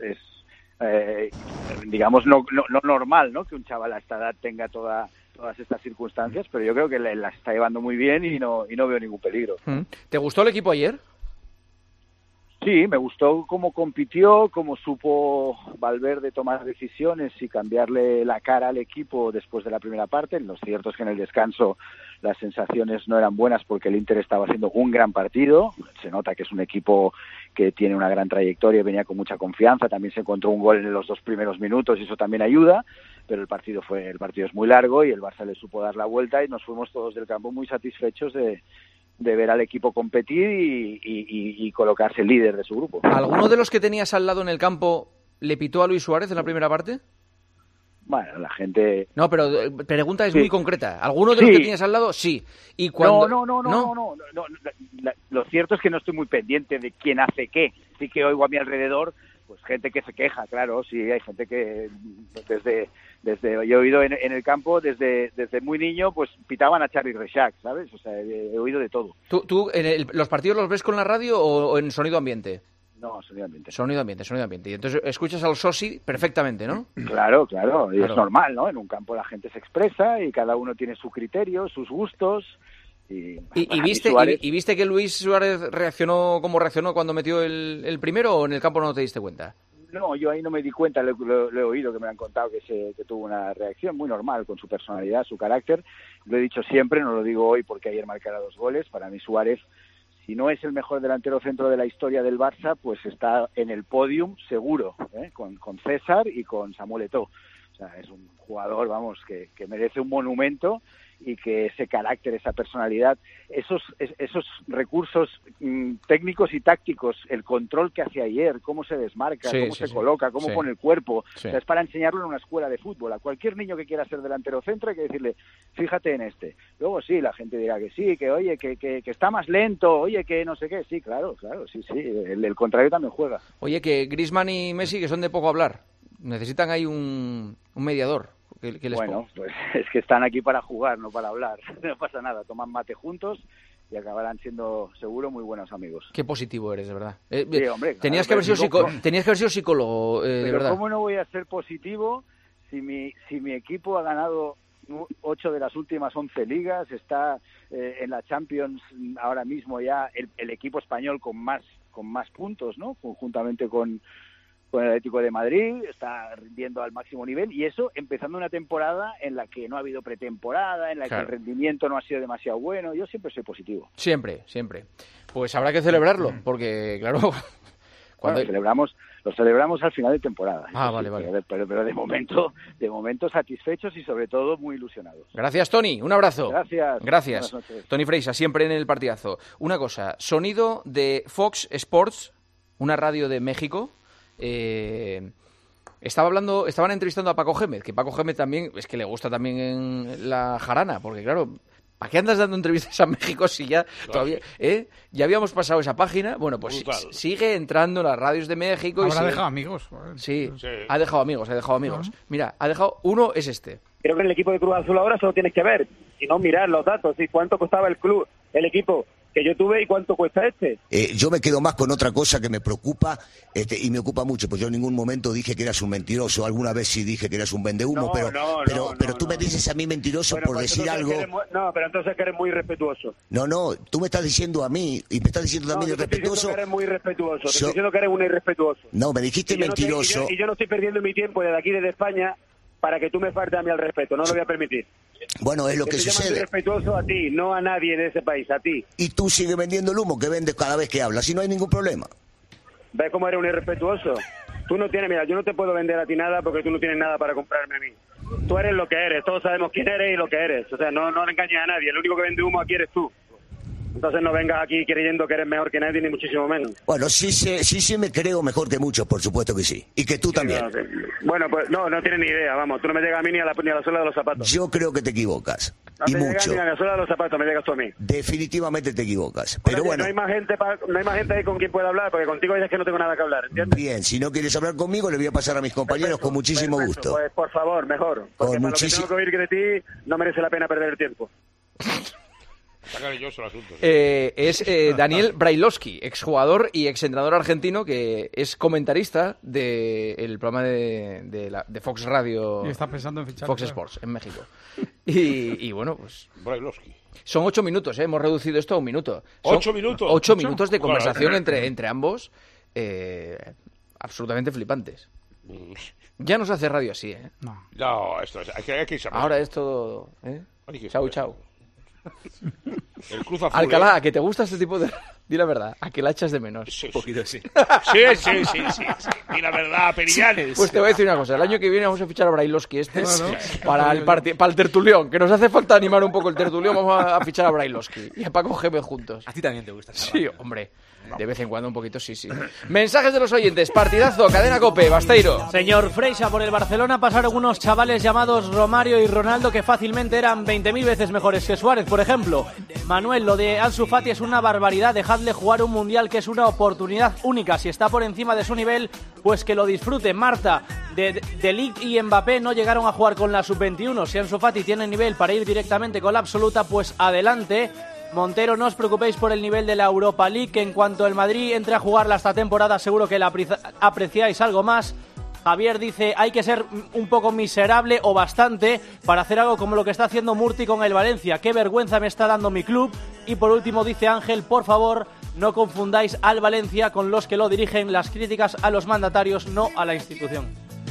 digamos no normal, ¿no?, que un chaval a esta edad tenga todas estas circunstancias, pero yo creo que las está llevando muy bien y no veo ningún peligro. ¿Te gustó el equipo ayer? Sí, me gustó cómo compitió, cómo supo Valverde tomar decisiones y cambiarle la cara al equipo después de la primera parte. Lo cierto es que en el descanso las sensaciones no eran buenas porque el Inter estaba haciendo un gran partido. Se nota que es un equipo que tiene una gran trayectoria, venía con mucha confianza. También se encontró un gol en los 2 primeros minutos y eso también ayuda. Pero el partido es muy largo y el Barça le supo dar la vuelta y nos fuimos todos del campo muy satisfechos de ver al equipo competir y colocarse líder de su grupo. ¿Alguno de los que tenías al lado en el campo le pitó a Luis Suárez en la primera parte? Bueno, la gente... No, pero pregunta es muy concreta. ¿Alguno de los que tenías al lado? Sí. ¿Y cuando... No. Lo cierto es que no estoy muy pendiente de quién hace qué. Sí que oigo a mi alrededor pues gente que se queja, claro, sí, hay gente que desde yo he oído en el campo desde muy niño, pues pitaban a Charly Reixac, ¿sabes? O sea, he oído de todo. ¿Tú los partidos los ves con la radio o en sonido ambiente? No, sonido ambiente. Sonido ambiente. Y entonces escuchas al Sosi perfectamente, ¿no? Claro. Y es normal, ¿no? En un campo la gente se expresa y cada uno tiene su criterio, sus gustos. ¿Y viste que Luis Suárez reaccionó como reaccionó cuando metió el primero, o en el campo no te diste cuenta? No, yo ahí no me di cuenta, lo he oído, que me han contado que tuvo una reacción muy normal con su personalidad, su carácter. Lo he dicho siempre, no lo digo hoy porque ayer marcara 2 goles. Para mí Suárez, si no es el mejor delantero centro de la historia del Barça, pues está en el podium seguro, con César y con Samuel Eto'o. O sea, es un jugador, vamos, que merece un monumento, y que ese carácter, esa personalidad, esos recursos técnicos y tácticos, el control que hace ayer, cómo se desmarca, cómo se coloca, cómo pone el cuerpo, o sea, es para enseñarlo en una escuela de fútbol. A cualquier niño que quiera ser delantero centro hay que decirle, fíjate en este. Luego sí, la gente dirá que sí, que oye, que está más lento, oye, que no sé qué. Sí, claro, sí, el contrario también juega. Oye, que Griezmann y Messi, que son de poco hablar, necesitan ahí un mediador. Bueno, pues es que están aquí para jugar, no para hablar. No pasa nada, toman mate juntos y acabarán siendo, seguro, muy buenos amigos. Qué positivo eres, de verdad. Sí, hombre, tenías que haber sido psicólogo, de verdad. ¿Cómo no voy a ser positivo si mi equipo ha ganado 8 de las últimas 11 ligas, está en la Champions ahora mismo ya el equipo español con más puntos, ¿no? Conjuntamente con el Atlético de Madrid, está rindiendo al máximo nivel, y eso empezando una temporada en la que no ha habido pretemporada, en la que el rendimiento no ha sido demasiado bueno. Yo siempre soy positivo. Siempre. Pues habrá que celebrarlo, porque, claro, cuando lo celebramos al final de temporada. Vale. Pero de momento satisfechos y sobre todo muy ilusionados. Gracias, Toni. Un abrazo. Gracias. Buenas noches. Toni Freisa, siempre en el partidazo. Una cosa, sonido de Fox Sports, una radio de México. Estaban entrevistando a Paco Gémez, que Paco Gémez también es que le gusta también en la jarana, porque claro, ¿para qué andas dando entrevistas a México si ya todavía ya habíamos pasado esa página? Bueno, pues sigue entrando en las radios de México. Habrá dejado amigos. Sí, ha dejado amigos. Mira, uno es este. Creo que en el equipo de Cruz Azul ahora solo tienes que ver, y no mirar los datos, y cuánto costaba el equipo que yo tuve y cuánto cuesta este. Yo me quedo más con otra cosa que me preocupa y me ocupa mucho, pues yo en ningún momento dije que eras un mentiroso. Alguna vez sí dije que eras un vendehumo, pero tú me dices a mí mentiroso por pues decir algo. Pero entonces que eres muy irrespetuoso. No, tú me estás diciendo a mí y me estás diciendo también irrespetuoso. Te estoy diciendo que eres muy irrespetuoso. Te estoy diciendo que eres un irrespetuoso. No, me dijiste mentiroso. Y yo no estoy perdiendo mi tiempo desde aquí, desde España, para que tú me faltes a mí al respeto. No lo voy a permitir. Bueno, es lo que sucede. Estoy respetuoso a ti, no a nadie de ese país, a ti. Y tú sigues vendiendo el humo que vendes cada vez que hablas, y no hay ningún problema. ¿Ves cómo eres un irrespetuoso? Tú no tienes, mira, yo no te puedo vender a ti nada porque tú no tienes nada para comprarme a mí. Tú eres lo que eres, todos sabemos quién eres y lo que eres. O sea, no le engañes a nadie, el único que vende humo aquí eres tú. Entonces no vengas aquí creyendo que eres mejor que nadie, ni muchísimo menos. Bueno, sí me creo mejor que muchos, por supuesto que sí. Y que tú también. No, sí. Bueno, pues no tienes ni idea, vamos. Tú no me llegas a mí ni a la suela de los zapatos. Yo creo que te equivocas. No y te mucho. Ni a la suela de los zapatos me llegas tú a mí. Definitivamente te equivocas. Pero bueno. No hay más gente ahí con quien pueda hablar, porque contigo dices que no tengo nada que hablar, ¿entiendes? Bien, si no quieres hablar conmigo, le voy a pasar a mis compañeros con muchísimo gusto. Pues por favor, mejor. Porque para lo que tengo que oír de ti, no merece la pena perder el tiempo. Está cariñoso el asunto. Es Daniel Brailovsky, exjugador y exentrenador argentino, que es comentarista del programa de Fox Radio. Y está pensando en fichar Fox Sports en México. Y bueno, pues. Brailovsky. Son 8 minutos, hemos reducido esto a 1 minuto. ¿8 minutos? 8 minutos de conversación entre ambos, absolutamente flipantes. Ya no se hace radio así, ¿eh? No, esto es. Hay que irse. Ahora es todo. Chau. El Cruz Azul. Alcalá, ¿a que te gusta este tipo de...? Di la verdad, ¿a que la echas de menos? Sí, un poquito, sí. Sí. Di la verdad, Perillanes. Pues te voy a decir una cosa. El año que viene vamos a fichar a Brailovsky para el tertulión. Que nos hace falta animar un poco el tertulión. Vamos a fichar a Brailovsky y a Paco Gémez juntos. A ti también te gusta. Sí, hombre. De vez en cuando un poquito, sí. Mensajes de los oyentes. Partidazo, Cadena COPE, Basteiro. Señor Freixa, por el Barcelona pasaron unos chavales llamados Romario y Ronaldo que fácilmente eran 20.000 veces mejores que Suárez, por ejemplo. Manuel, lo de Ansu Fati es una barbaridad. Dejadle jugar un mundial que es una oportunidad única. Si está por encima de su nivel, pues que lo disfrute. Marta, De Ligt y Mbappé no llegaron a jugar con la sub-21. Si Ansu Fati tiene nivel para ir directamente con la absoluta, pues adelante. Montero, no os preocupéis por el nivel de la Europa League, que en cuanto el Madrid entre a jugarla esta temporada seguro que la apreciáis algo más. Javier dice, hay que ser un poco miserable o bastante para hacer algo como lo que está haciendo Murti con el Valencia. Qué vergüenza me está dando mi club. Y por último dice Ángel, por favor, no confundáis al Valencia con los que lo dirigen. Las críticas a los mandatarios, no a la institución.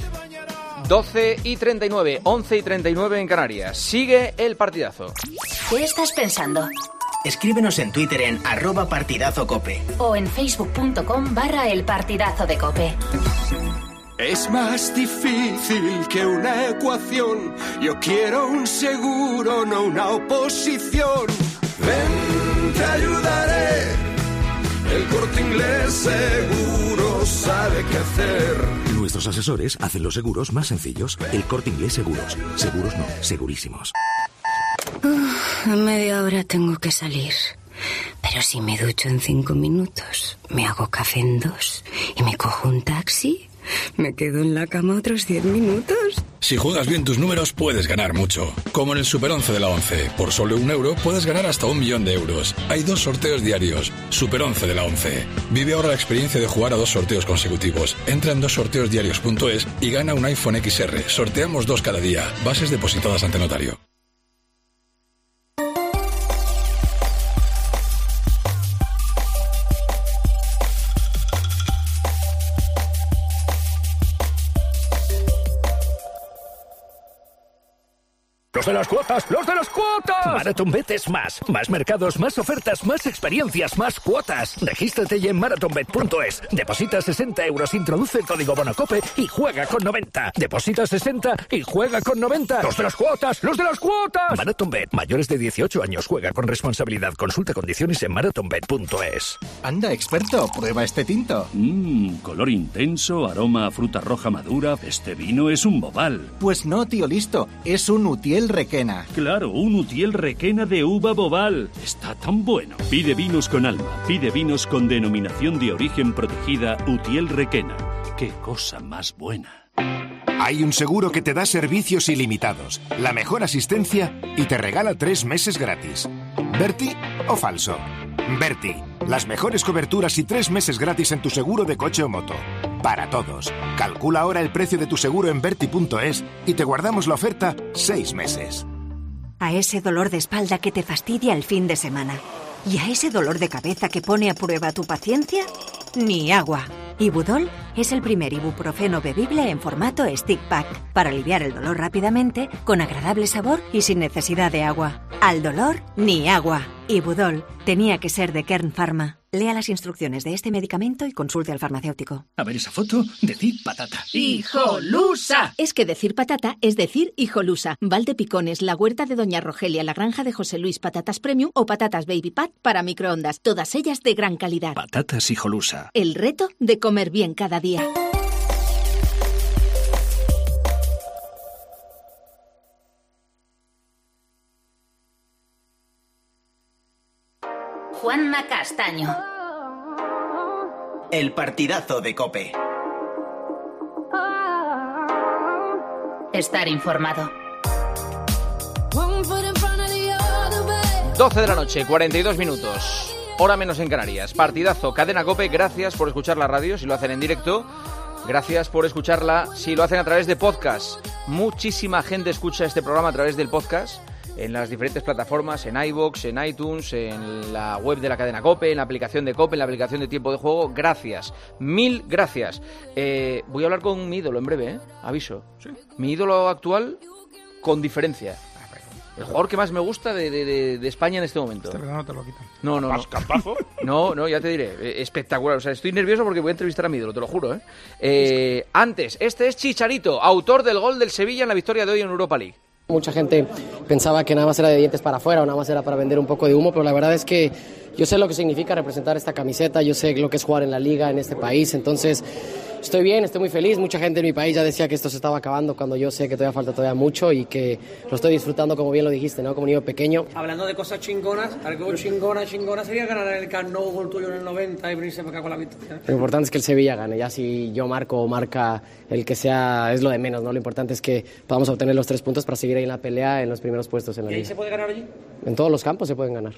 12:39, 11:39 en Canarias. Sigue el partidazo. ¿Qué estás pensando? Escríbenos en Twitter en @partidazocope o en facebook.com/elpartidazodecope. Es más difícil que una ecuación. Yo quiero un seguro, no una oposición. Ven, te ayudaré. El Corte Inglés seguro sabe qué hacer. Nuestros asesores hacen los seguros más sencillos. El Corte Inglés Seguros. Seguros no, segurísimos. En media hora tengo que salir. Pero si me ducho en 5 minutos, me hago café en 2 y me cojo un taxi... ¿Me quedo en la cama otros 10 minutos? Si juegas bien tus números, puedes ganar mucho. Como en el Super 11 de la 11. Por solo €1 puedes ganar hasta 1 millón de euros. Hay 2 sorteos diarios. Super 11 de la 11. Vive ahora la experiencia de jugar a 2 sorteos consecutivos. Entra en 2sorteosdiarios.es y gana un iPhone XR. Sorteamos 2 cada día. Bases depositadas ante notario. ¡Los de las cuotas! ¡Los de las cuotas! MarathonBet es más. Más mercados, más ofertas, más experiencias, más cuotas. Regístrate ya en marathonbet.es. Deposita 60 euros, introduce el código BONOCOPE y juega con 90. Deposita 60 y juega con 90. ¡Los de las cuotas! ¡Los de las cuotas! MarathonBet. Mayores de 18 años. Juega con responsabilidad. Consulta condiciones en marathonbet.es. Anda, experto. Prueba este tinto. Color intenso, aroma a fruta roja madura. Este vino es un bobal. Pues no, tío listo. Es un Utiel Requena. Claro, un Utiel Requena de uva bobal. Está tan bueno. Pide vinos con alma. Pide vinos con denominación de origen protegida Utiel Requena. ¡Qué cosa más buena! Hay un seguro que te da servicios ilimitados, la mejor asistencia y te regala 3 meses gratis. ¿Berti o falso? Berti. Las mejores coberturas y 3 meses gratis en tu seguro de coche o moto. Para todos. Calcula ahora el precio de tu seguro en Berti.es y te guardamos la oferta 6 meses. A ese dolor de espalda que te fastidia el fin de semana. ¿Y a ese dolor de cabeza que pone a prueba tu paciencia? Ni agua. Ibudol es el primer ibuprofeno bebible en formato stick pack para aliviar el dolor rápidamente, con agradable sabor y sin necesidad de agua. Al dolor, ni agua. Ibudol tenía que ser de Kern Pharma. Lea las instrucciones de este medicamento y consulte al farmacéutico. A ver esa foto, decir patata. ¡Hijolusa! Es que decir patata es decir hijolusa. Valdepicones, la huerta de Doña Rogelia, la granja de José Luis, patatas premium o patatas baby pat para microondas. Todas ellas de gran calidad. Patatas hijolusa. El reto de comer bien cada día. Juanma Castaño. El partidazo de COPE. Estar informado. 12 de la noche, 42 minutos. Hora menos en Canarias. Partidazo, cadena COPE. Gracias por escuchar la radio si lo hacen en directo. Gracias por escucharla si lo hacen a través de podcast. Muchísima gente escucha este programa a través del podcast. En las diferentes plataformas, en iVoox, en iTunes, en la web de la cadena COPE, en la aplicación de COPE, en la aplicación de Tiempo de Juego. Gracias, 1000 gracias. Voy a hablar con mi ídolo en breve, aviso. ¿Sí? Mi ídolo actual, con diferencia. El jugador que más me gusta de España en este momento. Este verano te lo quitan. No. ¿Campazo? No, ya te diré. Espectacular. O sea, estoy nervioso porque voy a entrevistar a mi ídolo, te lo juro, Antes, este es Chicharito, autor del gol del Sevilla en la victoria de hoy en Europa League. Mucha gente pensaba que nada más era de dientes para afuera o nada más era para vender un poco de humo, pero la verdad es que yo sé lo que significa representar esta camiseta, yo sé lo que es jugar en la liga, en este país, entonces estoy bien, estoy muy feliz. Mucha gente en mi país ya decía que esto se estaba acabando cuando yo sé que todavía falta mucho y que lo estoy disfrutando, como bien lo dijiste, ¿no? Como niño pequeño. Hablando de cosas chingonas, algo chingona sería ganar el Camp Nou, gol tuyo en el 90 y venirse para acá con la victoria. Lo importante es que el Sevilla gane, ya si yo marco o marca el que sea, es lo de menos, ¿no? Lo importante es que podamos obtener los 3 puntos para seguir ahí en la pelea, en los primeros puestos en la liga. ¿Y ahí se puede ganar allí? En todos los campos se pueden ganar, ¿no?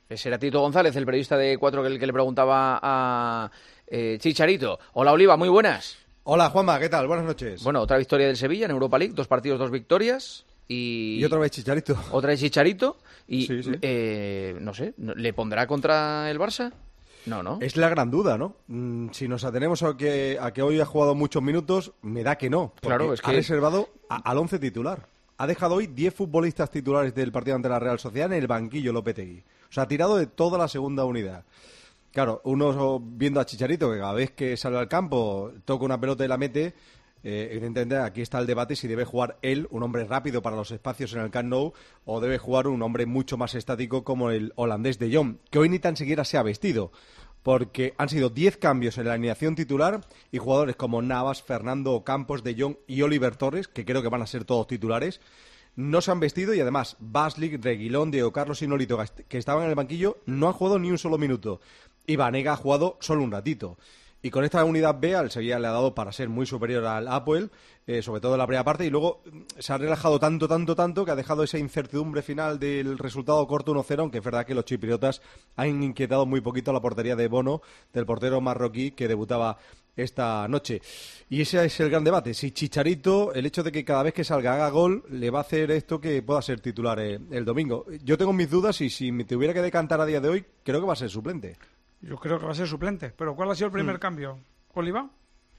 Ese era Tito González, el periodista de Cuatro que le preguntaba a Chicharito. Hola, Oliva, muy buenas. Hola, Juanma, ¿qué tal? Buenas noches. Bueno, otra victoria del Sevilla en Europa League, 2 partidos, 2 victorias. Y otra vez Chicharito. Otra vez Chicharito. Y sí. No sé, ¿le pondrá contra el Barça? No. Es la gran duda, ¿no? Si nos atenemos a que hoy ha jugado muchos minutos, me da que no. Claro, es que ha reservado al 11 titular. Ha dejado hoy 10 futbolistas titulares del partido ante la Real Sociedad en el banquillo Lopetegui. O sea, ha tirado de toda la segunda unidad. Claro, uno viendo a Chicharito, que cada vez que sale al campo toca una pelota y la mete, evidentemente aquí está el debate si debe jugar él, un hombre rápido para los espacios en el Camp Nou, o debe jugar un hombre mucho más estático como el holandés de Jong, que hoy ni tan siquiera se ha vestido, porque han sido 10 cambios en la alineación titular y jugadores como Navas, Fernando Campos, de Jong y Oliver Torres, que creo que van a ser todos titulares, no se han vestido y además Baslik, Reguilón, Diego Carlos y Nolito, que estaban en el banquillo, no han jugado ni un solo minuto. Y Banega ha jugado solo un ratito. Y con esta unidad B al Sevilla le ha dado para ser muy superior al Apoel, sobre todo en la primera parte, y luego se ha relajado tanto que ha dejado esa incertidumbre final del resultado corto 1-0, aunque es verdad que los chipriotas han inquietado muy poquito a la portería de Bono, del portero marroquí que debutaba esta noche. Y ese es el gran debate. Si Chicharito, el hecho de que cada vez que salga haga gol, le va a hacer esto que pueda ser titular el domingo. Yo tengo mis dudas y si me tuviera que decantar a día de hoy, creo que va a ser suplente. Yo creo que va a ser suplente. ¿Pero cuál ha sido el primer cambio, Oliva?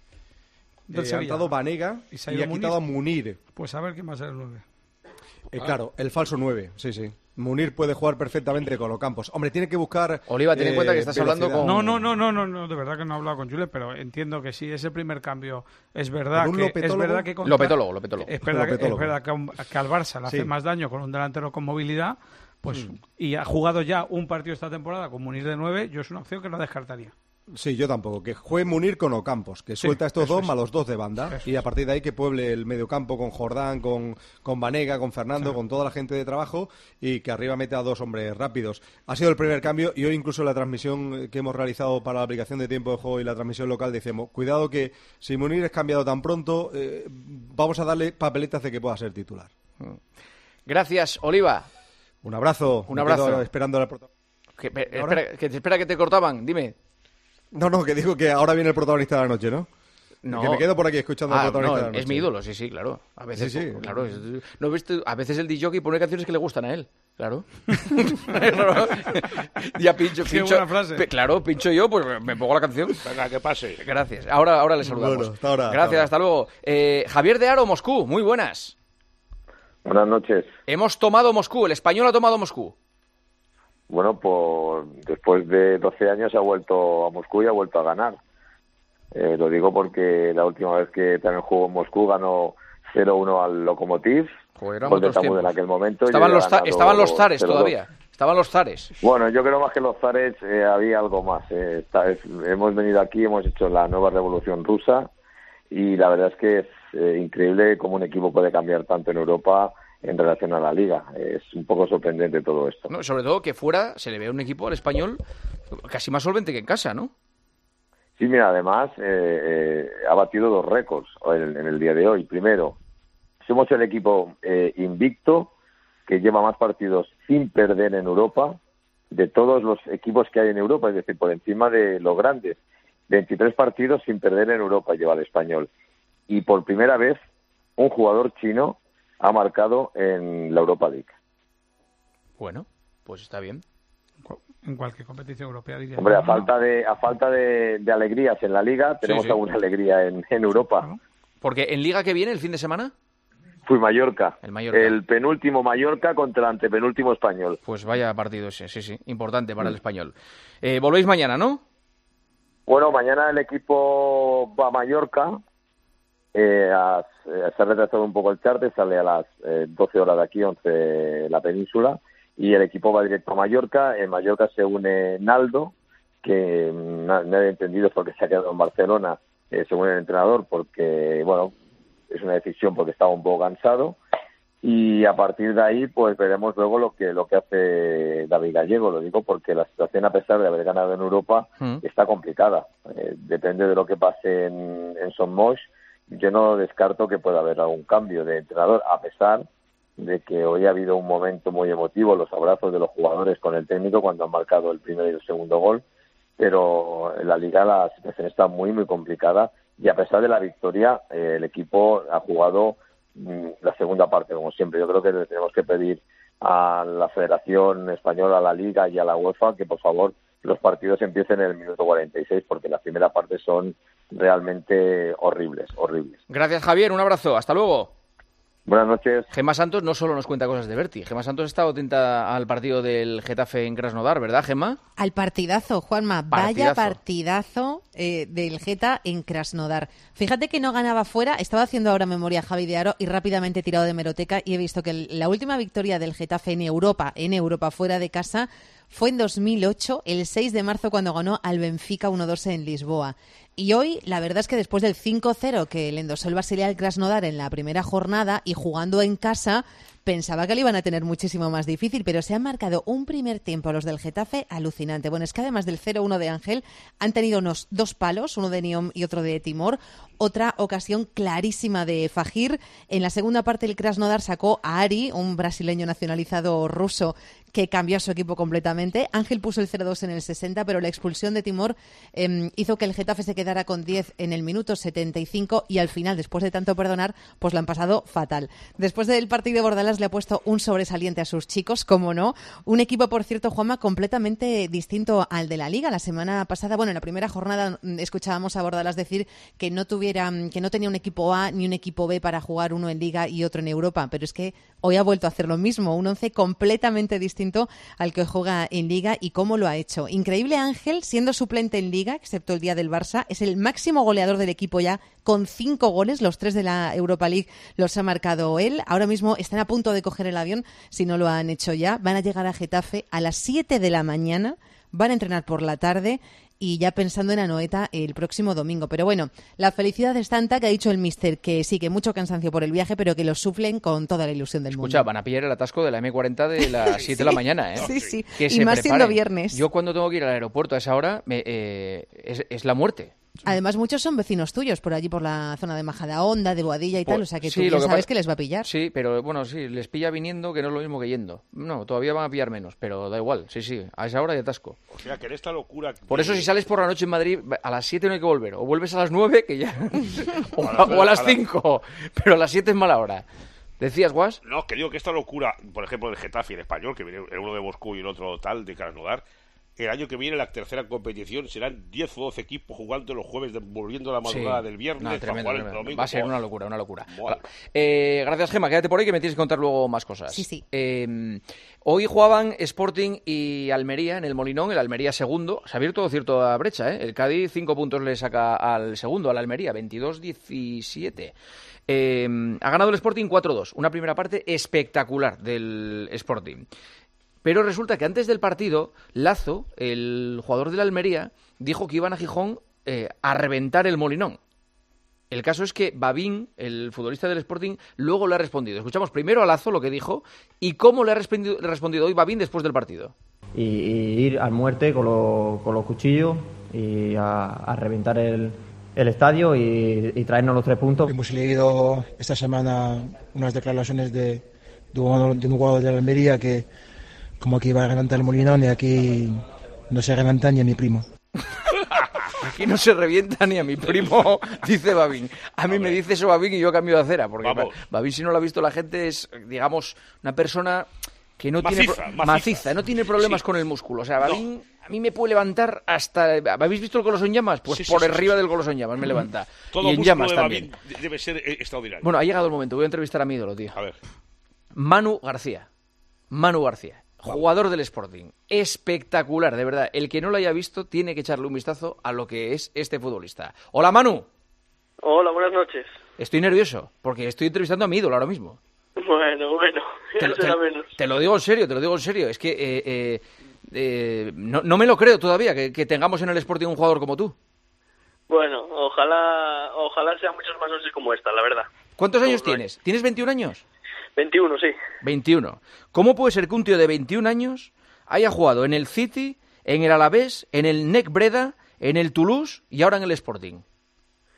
Ha dado Banega y ha quitado a Munir. Pues a ver quién va a ser el 9. Claro, el falso 9, sí. Munir puede jugar perfectamente con Ocampos. Hombre, tiene que buscar... Oliva, ten en cuenta que estás hablando con... No, de verdad que no he hablado con Jules, pero entiendo que sí, ese primer cambio es verdad que... Lopetólogo. Es verdad que al Barça le hace más daño con un delantero con movilidad, pues y ha jugado ya un partido esta temporada con Munir de 9, yo es una opción que no descartaría. Sí, yo tampoco. Que juegue Munir con Ocampos, que suelta estos dos más los dos de banda y a partir de ahí que pueble el mediocampo con Jordán, con Banega, con Fernando, con toda la gente de trabajo y que arriba mete a dos hombres rápidos. Ha sido el primer cambio y hoy incluso en la transmisión que hemos realizado para la aplicación de tiempo de juego y la transmisión local decimos, cuidado que si Munir es cambiado tan pronto, vamos a darle papeletas de que pueda ser titular. Gracias, Oliva. Un abrazo. Un abrazo. Esperando la espera que te cortaban, dime. No, que digo que ahora viene el protagonista de la noche, ¿no? No. Que me quedo por aquí escuchando al protagonista de la noche. Es mi ídolo, sí, claro. A veces, sí. Claro, ¿no viste? A veces el DJ pone canciones que le gustan a él, claro. Ya pincho. Qué buena frase. Claro, pincho yo, pues me pongo la canción. Venga, que pase. Gracias. Ahora le saludamos. Bueno, hasta ahora. Gracias, hasta luego. Javier de Aro, Moscú, muy buenas. Buenas noches. Hemos tomado Moscú, el Español ha tomado Moscú. Bueno, pues después de 12 años ha vuelto a Moscú y ha vuelto a ganar. Lo digo porque la última vez que también jugó en Moscú ganó 0-1 al Lokomotiv. Gol de Tamud en aquel momento. Estaban los zares todavía. Estaban los zares. Bueno, yo creo más que los zares había algo más. Hemos venido aquí, hemos hecho la nueva revolución rusa y la verdad es que es increíble cómo un equipo puede cambiar tanto en Europa en relación a la Liga. Es un poco sorprendente todo esto. No, sobre todo que fuera se le ve un equipo al Español casi más solvente que en casa, ¿no? Sí, mira, además ha batido 2 récords en el día de hoy. Primero, somos el equipo invicto que lleva más partidos sin perder en Europa de todos los equipos que hay en Europa, es decir, por encima de los grandes. 23 partidos sin perder en Europa lleva el Español. Y por primera vez un jugador chino ha marcado en la Europa League. Bueno, pues está bien. En cualquier competición europea, diría. Hombre, a falta de alegrías en la Liga, tenemos alguna alegría en Europa. Porque en Liga, ¿qué viene el fin de semana? Fui Mallorca. El penúltimo Mallorca contra el antepenúltimo Español. Pues vaya partido ese, sí. Importante para el Español. Volvéis mañana, ¿no? Bueno, mañana el equipo va a Mallorca. Se ha retrasado un poco el charter, sale a las 12 horas de aquí, 11 de la península, y el equipo va directo a Mallorca. En Mallorca se une Naldo, que nadie ha entendido por qué se ha quedado en Barcelona, según el entrenador, porque, bueno, es una decisión porque estaba un poco cansado, y a partir de ahí pues veremos luego lo que hace David Gallego. Lo digo porque la situación, a pesar de haber ganado en Europa, está complicada. Depende de lo que pase en Son Moix. Yo no descarto que pueda haber algún cambio de entrenador, a pesar de que hoy ha habido un momento muy emotivo, los abrazos de los jugadores con el técnico cuando han marcado el primer y el segundo gol, pero en la Liga la situación está muy, muy complicada y a pesar de la victoria, el equipo ha jugado la segunda parte, como siempre. Yo creo que le tenemos que pedir a la Federación Española, a la Liga y a la UEFA que, por favor, los partidos empiecen en el minuto 46, porque la primera parte son realmente horribles. Gracias, Javier. Un abrazo. Hasta luego. Buenas noches. Gemma Santos no solo nos cuenta cosas de Berti. Gemma Santos está atenta al partido del Getafe en Krasnodar, ¿verdad, Gemma? Al partidazo, Juanma. Vaya partidazo del Geta en Krasnodar. Fíjate que no ganaba fuera. Estaba haciendo ahora memoria Javi de Aro y rápidamente he tirado de hemeroteca y he visto que la última victoria del Getafe en Europa fuera de casa, fue en 2008, el 6 de marzo, cuando ganó al Benfica 1-2 en Lisboa. Y hoy, la verdad es que después del 5-0 que le endosó el Basilea al Krasnodar en la primera jornada y jugando en casa, pensaba que lo iban a tener muchísimo más difícil, pero se han marcado un primer tiempo los del Getafe alucinante. Bueno, es que además del 0-1 de Ángel, han tenido unos 2 palos, uno de Niom y otro de Timor. Otra ocasión clarísima de Fajir. En la segunda parte el Krasnodar sacó a Ari, un brasileño nacionalizado ruso, que cambió a su equipo completamente. Ángel puso el 0-2 en el 60, pero la expulsión de Timor hizo que el Getafe se quedara con 10 en el minuto 75 y al final, después de tanto perdonar, pues lo han pasado fatal. Después del partido, Bordalás le ha puesto un sobresaliente a sus chicos, como no. Un equipo, por cierto, Juanma, completamente distinto al de la Liga. La semana pasada, en la primera jornada escuchábamos a Bordalás decir que no tenía un equipo A ni un equipo B para jugar, uno en Liga y otro en Europa, pero es que hoy ha vuelto a hacer lo mismo, un 11 completamente distinto al que juega en Liga y cómo lo ha hecho. Increíble, Ángel, siendo suplente en Liga, excepto el día del Barça, es el máximo goleador del equipo ya, con 5 goles, los 3 de la Europa League los ha marcado él. Ahora mismo están a punto de coger el avión, si no lo han hecho ya. Van a llegar a Getafe a las 7 de la mañana, van a entrenar por la tarde y ya pensando en Anoeta el próximo domingo. Pero bueno, la felicidad es tanta que ha dicho el míster que sí, que mucho cansancio por el viaje, pero que lo suplen con toda la ilusión del mundo. Escucha, van a pillar el atasco de la M40 de las 7 de la mañana, ¿eh? Sí. Que y más siendo viernes. Yo cuando tengo que ir al aeropuerto a esa hora, es la muerte. Además, muchos son vecinos tuyos, por allí, por la zona de Majadahonda, de Boadilla y tal, o sea que tú ya sabes que les va a pillar. Sí, pero bueno, sí, les pilla viniendo, que no es lo mismo que yendo. No, todavía van a pillar menos, pero da igual, sí, a esa hora hay atasco. O sea, que en esta locura... Por eso si sales por la noche en Madrid, a las 7 no hay que volver, o vuelves a las 9, que ya... o a las 5, pero a las 7 es mala hora. ¿Decías, Guas? No, que digo que esta locura, por ejemplo, del Getafe y el Español, que viene el uno de Moscú y el otro tal, de Krasnodar, el año que viene, la tercera competición, serán 10 o 12 equipos jugando los jueves, volviendo a la madrugada del viernes, tremendo. El domingo. Va a ser una locura. Gracias, Gemma. Quédate por ahí que me tienes que contar luego más cosas. Sí. Hoy jugaban Sporting y Almería en el Molinón, el Almería segundo. Se ha abierto cierta brecha, ¿eh? El Cádiz 5 puntos le saca al segundo, al Almería, 22-17. Ha ganado el Sporting 4-2. Una primera parte espectacular del Sporting. Pero resulta que antes del partido, Lazo, el jugador de la Almería, dijo que iban a Gijón a reventar el Molinón. El caso es que Babín, el futbolista del Sporting, luego le ha respondido. Escuchamos primero a Lazo lo que dijo y cómo le ha respondido hoy Babín después del partido. Y ir a muerte con los cuchillos y a reventar el estadio y traernos los 3 puntos. Hemos leído esta semana unas declaraciones de un jugador de la Almería que como que iba a reventar el Molinón y aquí no se revienta ni a mi primo. Aquí no se revienta ni a mi primo, dice Babín. A mí me dice eso Babín y yo cambio de acera, porque Babín, si no lo ha visto la gente, es, digamos, una persona que no maciza, no tiene problemas con el músculo. O sea, Babín a mí me puede levantar hasta... ¿Habéis visto el Coloso en llamas? Pues por arriba del Coloso en llamas me levanta. Todo y en llamas también. Debe ser extraordinario. Bueno, ha llegado el momento, voy a entrevistar a mi ídolo, tío. A ver. Manu García. Jugador del Sporting. Espectacular, de verdad. El que no lo haya visto tiene que echarle un vistazo a lo que es este futbolista. Hola, Manu. Hola, buenas noches. Estoy nervioso, porque estoy entrevistando a mi ídolo ahora mismo. Bueno, ya será menos. Te lo digo en serio. Es que no me lo creo todavía, que tengamos en el Sporting un jugador como tú. Bueno, ojalá sean muchos más noches como esta, la verdad. ¿Cuántos años tienes? ¿Tienes 21 años? 21, sí. 21. ¿Cómo puede ser que un tío de 21 años haya jugado en el City, en el Alavés, en el NEC Breda, en el Toulouse y ahora en el Sporting?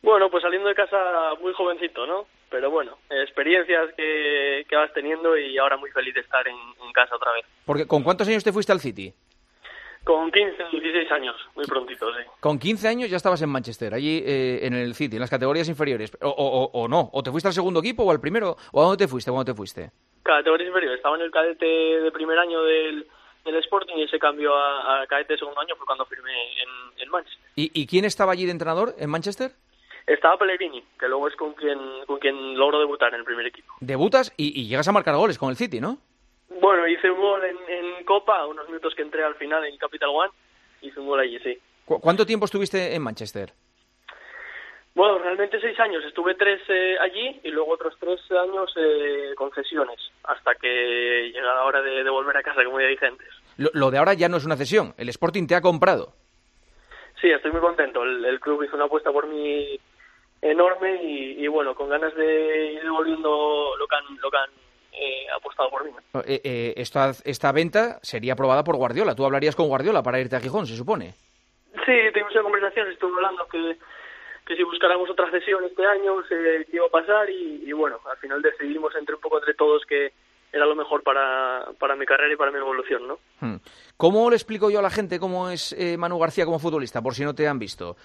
Bueno, pues saliendo de casa muy jovencito, ¿no? Pero bueno, experiencias que vas teniendo y ahora muy feliz de estar en casa otra vez. Porque ¿con cuántos años te fuiste al City? Con 15, 16 años, muy prontito, sí. Con 15 años ya estabas en Manchester, allí en el City, en las categorías inferiores. O no, o te fuiste al segundo equipo o al primero, o ¿a dónde te fuiste? ¿Cuándo te fuiste? Categorías inferiores, estaba en el cadete de primer año del Sporting y ese cambio a cadete de segundo año fue cuando firmé en Manchester. ¿Y quién estaba allí de entrenador en Manchester? Estaba Pellegrini, que luego es con quien logro debutar en el primer equipo. Debutas y llegas a marcar goles con el City, ¿no? Bueno, hice un gol en Copa, unos minutos que entré al final en Capital One, hice un gol allí, sí. ¿Cuánto tiempo estuviste en Manchester? Bueno, realmente 6 años. Estuve 3 allí y luego otros 3 años con cesiones, hasta que llega la hora de volver a casa, como ya dije antes. Lo de ahora ya no es una cesión, el Sporting te ha comprado. Sí, estoy muy contento. El club hizo una apuesta por mí enorme y bueno, con ganas de ir devolviendo lo que han apostado por mí. Esta venta sería aprobada por Guardiola. Tú hablarías con Guardiola para irte a Gijón, se supone. Sí, tuvimos una conversación, estuve hablando que si buscáramos otra cesión este año, qué iba a pasar y bueno, al final decidimos entre todos que era lo mejor para mi carrera y para mi evolución, ¿no? ¿Cómo le explico yo a la gente cómo es Manu García como futbolista, por si no te han visto?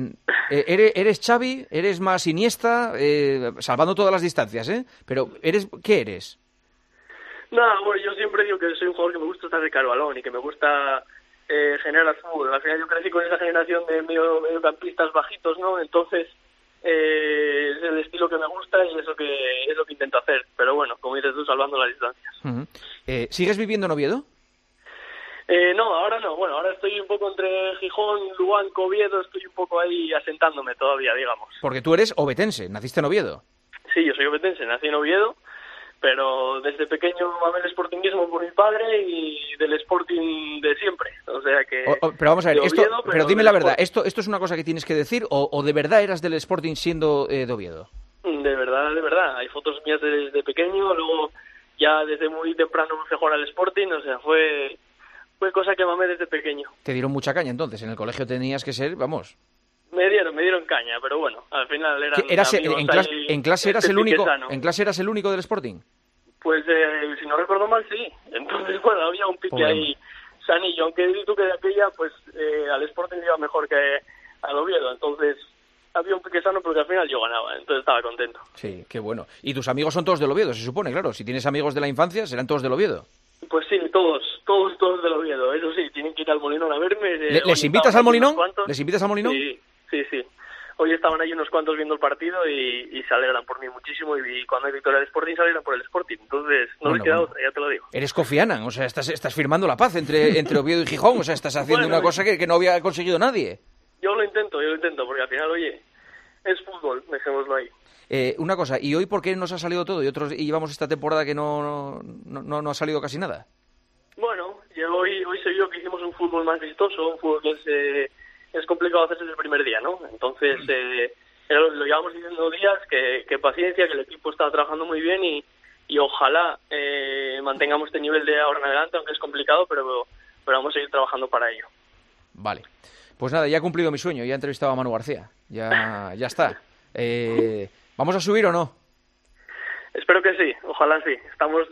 ¿Eres Xavi? ¿Eres más Iniesta? Salvando todas las distancias, ¿eh? Pero ¿qué eres? Nada, bueno, yo siempre digo que soy un jugador que me gusta estar cerca del balón y que me gusta generar fútbol. Al final yo crecí con esa generación de mediocampistas bajitos, ¿no? Entonces es el estilo que me gusta y es lo que intento hacer. Pero bueno, como dices tú, salvando las distancias. ¿Sigues viviendo en Oviedo? No, ahora no. Bueno, ahora estoy un poco entre Gijón, Luanco, Oviedo. Estoy un poco ahí asentándome todavía, digamos. Porque tú eres ovetense, naciste en Oviedo. Sí, yo soy ovetense, nací en Oviedo, pero desde pequeño amé el sportinguismo por mi padre y del Sporting de siempre. O sea que... Pero vamos a ver, Oviedo, pero dime la verdad, ¿esto es una cosa que tienes que decir o de verdad eras del Sporting siendo de Oviedo? De verdad. Hay fotos mías desde pequeño, luego ya desde muy temprano me fui a jugar al Sporting, o sea, fue cosa que mamé desde pequeño. Te dieron mucha caña entonces, en el colegio tenías que ser, vamos... Me dieron caña, pero bueno, al final eran ¿En clase eras el único? ¿En clase eras el único del Sporting? Pues si no recuerdo mal, sí. Entonces, bueno, había un pique ahí sanillo, aunque tú que de aquella, pues al Sporting iba mejor que al Oviedo, entonces había un pique sano porque al final yo ganaba, entonces estaba contento. Sí, qué bueno. Y tus amigos son todos del Oviedo, se supone, claro. Si tienes amigos de la infancia, serán todos del Oviedo. Pues sí, todos del Oviedo. Eso sí, tienen que ir al Molinón a verme. ¿Les invitas al Molinón? ¿Les invitas al Molinón? Sí. Hoy estaban ahí unos cuantos viendo el partido y se alegran por mí muchísimo. Y cuando hay victoria del Sporting, se alegran por el Sporting. Entonces, no les queda otra, ya te lo digo. Eres Kofi Annan, o sea, estás firmando la paz entre Oviedo y Gijón. O sea, estás haciendo una cosa que no había conseguido nadie. Yo lo intento, porque al final, oye, es fútbol, dejémoslo ahí. Una cosa, ¿y hoy por qué nos ha salido todo? Y llevamos esta temporada que no ha salido casi nada. Bueno, hoy se vio que hicimos un fútbol más vistoso, un fútbol que es complicado hacerse desde el primer día, ¿no? Entonces, lo llevamos diciendo días, que paciencia, que el equipo está trabajando muy bien y ojalá mantengamos este nivel de ahora en adelante, aunque es complicado, pero vamos a seguir trabajando para ello. Vale. Pues nada, ya he cumplido mi sueño, ya he entrevistado a Manu García. Ya está. ¿Vamos a subir o no? Espero que sí, ojalá sí. Estamos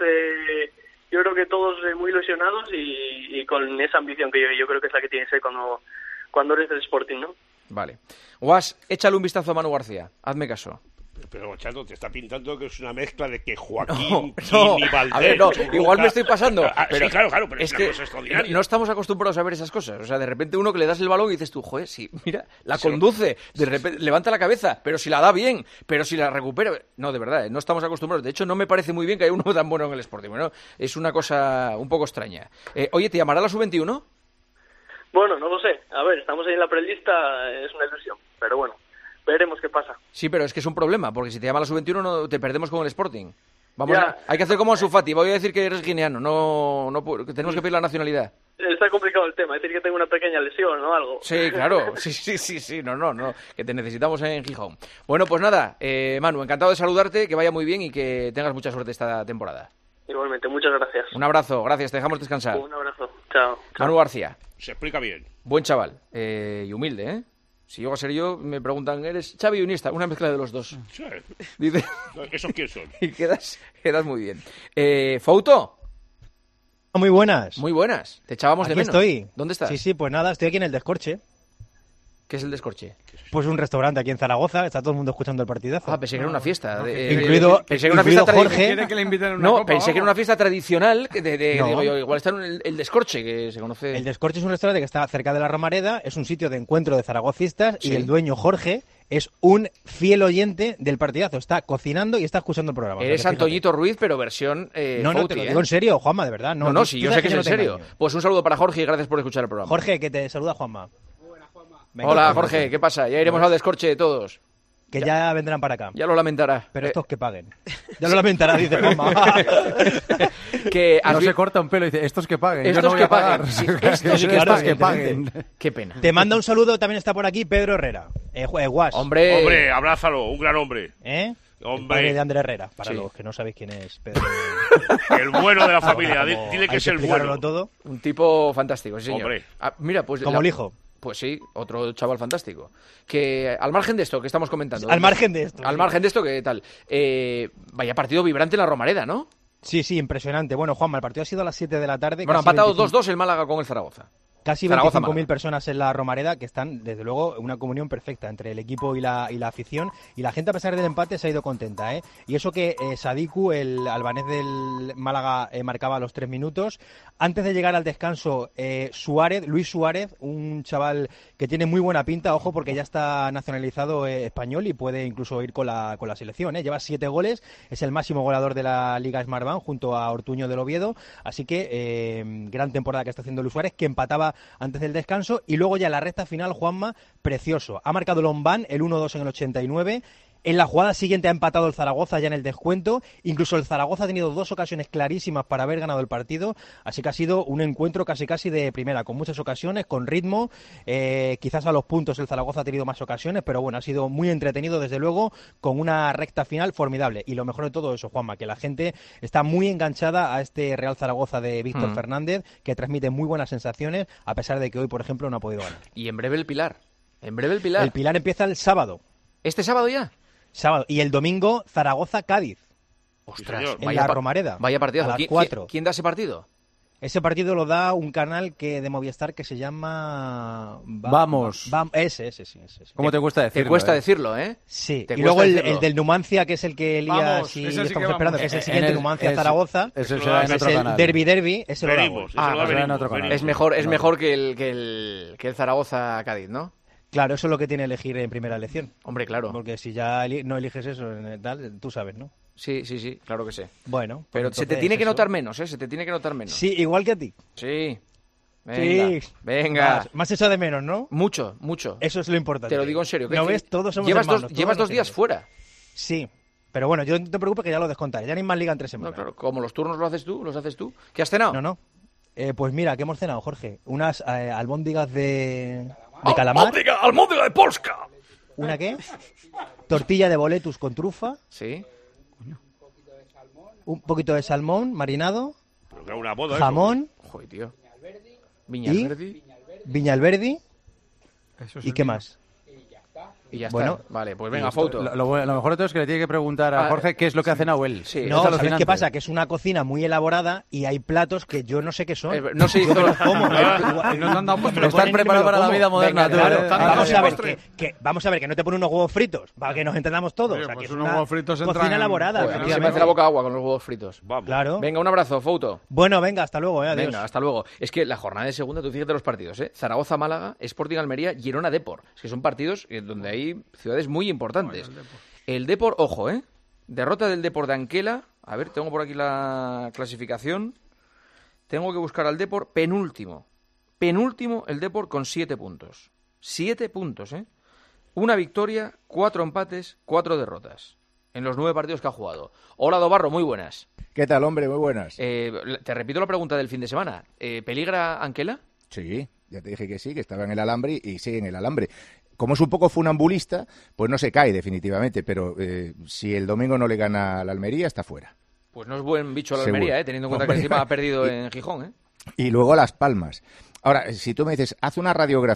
yo creo que todos muy ilusionados y con esa ambición que yo creo que es la que tiene que ser cuando eres del Sporting, ¿no? Vale. Guas, échale un vistazo a Manu García. Hazme caso. Pero, Chato, te está pintando que es una mezcla de que Joaquín y Valdés... A ver, igual me estoy pasando. Pero sí, claro, pero es que no estamos acostumbrados a ver esas cosas. O sea, de repente uno que le das el balón y dices tú, joder, sí, mira, la conduce, de repente levanta la cabeza, pero si la da bien, pero si la recupera... No, de verdad, no estamos acostumbrados. De hecho, no me parece muy bien que haya uno tan bueno en el Sporting. Bueno, es una cosa un poco extraña. Oye, ¿te llamará la sub-21? Bueno, no lo sé. A ver, estamos ahí en la prelista, es una ilusión, pero bueno. Veremos qué pasa. Sí, pero es que es un problema, porque si te llama la sub-21 no te perdemos con el Sporting. Hay que hacer como Ansu Fati, voy a decir que eres guineano, que tenemos que pedir la nacionalidad. Está complicado el tema, decir que tengo una pequeña lesión o algo. Sí, claro, sí, no, que te necesitamos en Gijón. Bueno, pues nada, Manu, encantado de saludarte, que vaya muy bien y que tengas mucha suerte esta temporada. Igualmente, muchas gracias. Un abrazo, gracias, te dejamos descansar. Un abrazo, chao. Manu García. Se explica bien. Buen chaval, y humilde, ¿eh? Si llego a ser yo, me preguntan, ¿eres Xavi o Iniesta? Una mezcla de los dos. Sí. Dice... ¿Esos quién son? Y quedas muy bien. Fouto. Muy buenas. Muy buenas. Te echábamos de menos. Estoy. ¿Dónde estás? Sí, pues nada, estoy aquí en el Descorche. ¿Qué es el Descorche? Pues un restaurante aquí en Zaragoza, está todo el mundo escuchando el partidazo. Ah, pensé que era una fiesta. Incluido Jorge. ¿Quiere que le inviten una no, copa pensé que era una fiesta tradicional. No. Digo yo, igual está en el Descorche, que se conoce. El Descorche es un restaurante que está cerca de la Romareda, es un sitio de encuentro de zaragocistas Sí. y el dueño Jorge es un fiel oyente del partidazo. Está cocinando y está escuchando el programa. Eres O sea que fíjate. Antoñito Ruiz, pero versión No, Fouti, te lo digo en serio, Juanma, de verdad. No, sí, yo sé que es en serio. Pues un saludo para Jorge y gracias por escuchar el programa. Jorge, que te saluda Juanma. Venga, Hola, pues, Jorge, ¿qué pasa? Ya iremos al Descorche todos. Que ya vendrán para acá. Ya lo lamentará. Pero estos que paguen. Ya lo lamentará, dice Juanma. Que no se corta un pelo y dice, estos que paguen. Estos yo no voy que a pagar. paguen. Sí, Estos que paguen. Qué pena. Te manda un saludo, también está por aquí Pedro Herrera. Guas. Hombre, abrázalo, un gran hombre. El Hombre. padre de Andrés Herrera, para Sí. los que no sabéis quién es Pedro. El bueno de la familia. Como Dile que hay es el explicarlo bueno. todo. Un tipo fantástico, sí, señor. Hombre. Mira, pues Como el hijo. Pues sí, otro chaval fantástico. Que al margen de esto que estamos comentando. Al margen de esto. Al sí. margen de esto, ¿qué tal? Vaya partido vibrante en la Romareda, ¿no? Sí, impresionante. Bueno, Juanma, el partido ha sido a las 7 de la tarde. Bueno, ha casi empatado 25 2-2 el Málaga con el Zaragoza. Casi Zaragoza, 25.000 Málaga. personas en la Romareda que están, desde luego, una comunión perfecta entre el equipo y la afición. Y la gente, a pesar del empate, se ha ido contenta, ¿eh? Y eso que Sadiku, el albanés del Málaga, marcaba a los 3 minutos. Antes de llegar al descanso, Luis Suárez, un chaval que tiene muy buena pinta, ojo, porque ya está nacionalizado español y puede incluso ir con la selección, ¿eh? Lleva 7 goles, es el máximo goleador de la Liga Smartbank junto a Ortuño del Oviedo. Así que gran temporada que está haciendo Luis Suárez, que empataba antes del descanso, y luego ya la recta final, Juanma, precioso. Ha marcado Lombán el 1-2 en el 89. En la jugada siguiente ha empatado el Zaragoza ya en el descuento. Incluso el Zaragoza ha tenido 2 ocasiones clarísimas para haber ganado el partido. Así que ha sido un encuentro casi de primera, con muchas ocasiones, con ritmo. Quizás a los puntos el Zaragoza ha tenido más ocasiones, pero bueno, ha sido muy entretenido, desde luego, con una recta final formidable. Y lo mejor de todo eso, Juanma, que la gente está muy enganchada a este Real Zaragoza de Víctor Fernández, que transmite muy buenas sensaciones, a pesar de que hoy, por ejemplo, no ha podido ganar. Y en breve el Pilar. En breve el Pilar. El Pilar empieza el sábado. ¿Este sábado ya? Sábado. Y el domingo, Zaragoza-Cádiz. Ostras, en la Romareda. Vaya partido. A las 4. ¿Quién da ese partido? Ese partido lo da un canal de Movistar que se llama... Vamos. Ese. ¿Cómo te cuesta decirlo? Te cuesta decirlo, ¿eh? Sí. Te Y luego cuesta el del Numancia, que es el que Elías y ese sí estamos que esperando, vamos. que es el siguiente, Numancia-Zaragoza. Eso será en Es otro el canal. derbi, ese lo damos. será en otro canal. Es mejor que el Zaragoza-Cádiz, ¿no? Claro, eso es lo que tiene elegir en primera elección. Hombre, claro. Porque si ya no eliges eso, tal, tú sabes, ¿no? Sí, claro que sé. Bueno. Pero pues se te entonces tiene que eso. notar menos, ¿eh? Se te tiene que notar menos. Sí, igual que a ti. Sí. Venga. Sí. Venga. Más eso de menos, ¿no? Mucho. Eso es lo importante. Te lo digo en serio. ¿No ves? Todos somos llevas hermanos. llevas 2 días fuera. Sí. Pero bueno, yo no te preocupes que ya lo descontaré. Ya no hay más liga en 3 semanas. No, claro. Como los turnos los haces tú. ¿Qué has cenado? No. Pues mira, ¿qué hemos cenado, Jorge? Unas albóndigas de calamar. ¡Almóndiga de Polska! ¿Una qué? Tortilla de boletus con trufa. Sí. Un poquito de salmón marinado. Pero que una boda, jamón. Joder, tío. Viñalverdi. Viñalverdi. ¿Y qué más? Y ya Bueno, está. Vale, pues venga, foto. Lo mejor de todo es que le tiene que preguntar a Jorge qué es lo que ha cenado él. Sí. No, ¿sabes qué pasa? Que es una cocina muy elaborada y hay platos que yo no sé qué son. No sé, yo me los como. Y no te han dado postre. Estás preparado para la vida moderna, tú. Claro, ¿eh? vamos a ver que no te ponen unos huevos fritos para que nos entendamos todos. Oye, O sea, pues que es unos una huevos fritos cocina entran- elaborada. Joder, a mí se me efectivamente. hace la boca agua con los huevos fritos. Vamos. Claro. Venga, un abrazo, foto. Bueno, venga, hasta luego. Adiós. Venga, hasta luego. Es que la jornada de segunda, tú fíjate los partidos, ¿eh? Zaragoza-Málaga, Sporting-Almería, Girona-Depor. Es que son partidos donde hay ciudades muy importantes. El Depor, ojo, ¿eh? Derrota del Depor de Anquela. A ver, tengo por aquí la clasificación. Tengo que buscar al Depor penúltimo. Penúltimo el Depor con 7 puntos. 7 puntos, ¿eh? Una victoria, 4 empates, 4 derrotas. En los 9 partidos que ha jugado. Hola, Dobarro, muy buenas. ¿Qué tal, hombre? Muy buenas. Te repito la pregunta del fin de semana. ¿Peligra Anquela? Sí, ya te dije que sí, que estaba en el alambre y sigue en el alambre. Como es un poco funambulista, pues no se cae definitivamente, pero si el domingo no le gana a la Almería, está fuera. Pues no es buen bicho la Seguro. Almería, teniendo en cuenta que encima ha perdido en Gijón. Y luego Las Palmas. Ahora, si tú me dices, haz una radiografía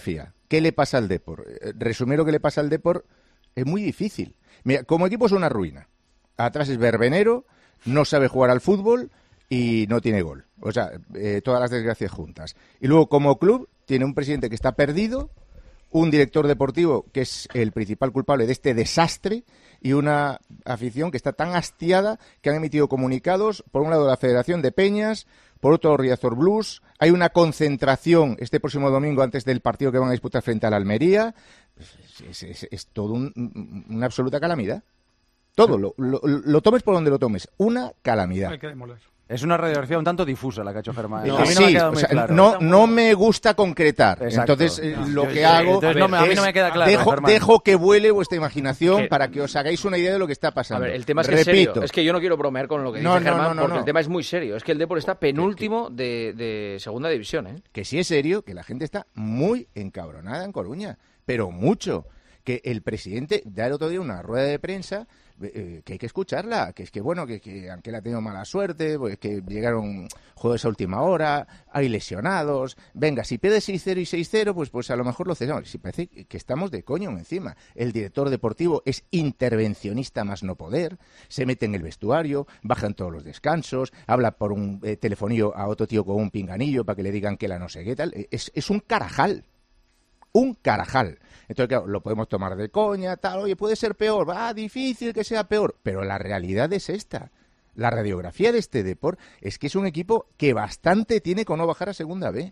¿qué le pasa al Depor? Resumir lo que le pasa al Depor es muy difícil. Mira, como equipo es una ruina. Atrás es verbenero, no sabe jugar al fútbol y no tiene gol. O sea, todas las desgracias juntas. Y luego, como club, tiene un presidente que está perdido, un director deportivo que es el principal culpable de este desastre y una afición que está tan hastiada que han emitido comunicados, por un lado la Federación de Peñas, por otro Riazor Blues. Hay una concentración este próximo domingo antes del partido que van a disputar frente al Almería. Es todo una absoluta calamidad. Todo, lo tomes por donde lo tomes, una calamidad. Hay que demoler. Es una radiografía un tanto difusa la que ha hecho Germán. No, a mí no me ha quedado o muy sea, claro. no me gusta concretar. Exacto. Entonces, lo que hago a mí no me queda claro, dejo que vuele vuestra imaginación para que os hagáis una idea de lo que está pasando. A ver, el tema es que es serio. Es que yo no quiero bromear con lo que dice Germán, porque el tema es muy serio. Es que el Depor está penúltimo de segunda división, ¿eh? Que sí es serio, que la gente está muy encabronada en Coruña, pero mucho. Que el presidente da el otro día una rueda de prensa que hay que escucharla, que es que bueno, que aunque él ha tenido mala suerte, pues que llegaron juegos a última hora, hay lesionados, venga, si pierde 6-0 y 6-0, pues a lo mejor lo cesamos. Si parece que estamos de coño encima. El director deportivo es intervencionista más no poder, se mete en el vestuario, baja en todos los descansos, habla por un telefonillo a otro tío con un pinganillo para que le digan que la no sé qué tal. Es un carajal. Un carajal. Entonces, claro, lo podemos tomar de coña, tal, oye, puede ser peor, difícil que sea peor, pero la realidad es esta. La radiografía de este Depor es que es un equipo que bastante tiene con no bajar a segunda B.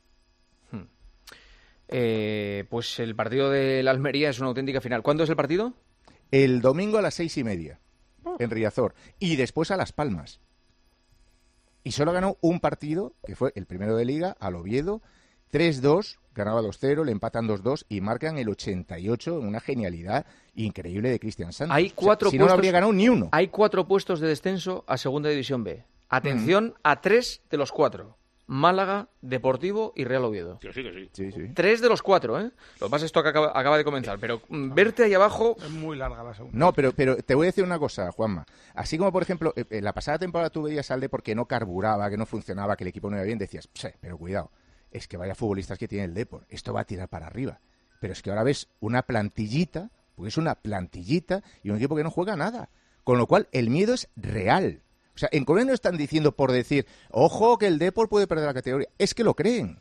Pues el partido del Almería es una auténtica final. ¿Cuándo es el partido? El domingo a las 6:30, en Riazor, y después a Las Palmas. Y solo ganó un partido, que fue el primero de Liga, al Oviedo, 3-2, ganaba 2-0, le empatan 2-2 y marcan el 88 en una genialidad increíble de Cristian Santos. Hay 4 si no, no habría ganado ni uno. Hay 4 puestos de descenso a Segunda División B. Atención a 3 de los 4. Málaga, Deportivo y Real Oviedo. Que sí. 3 de los 4, ¿eh? Lo que pasa es esto que acaba de comenzar, pero verte ahí abajo... Es muy larga la segunda. No, pero te voy a decir una cosa, Juanma. Así como, por ejemplo, en la pasada temporada tú veías al Depor que no carburaba, que no funcionaba, que el equipo no iba bien, decías, pero cuidado. Es que vaya futbolistas que tiene el Depor, esto va a tirar para arriba. Pero es que ahora ves una plantillita, porque es una plantillita y un equipo que no juega nada. Con lo cual, el miedo es real. O sea, en Corea no están diciendo por decir, ojo, que el Depor puede perder la categoría. Es que lo creen.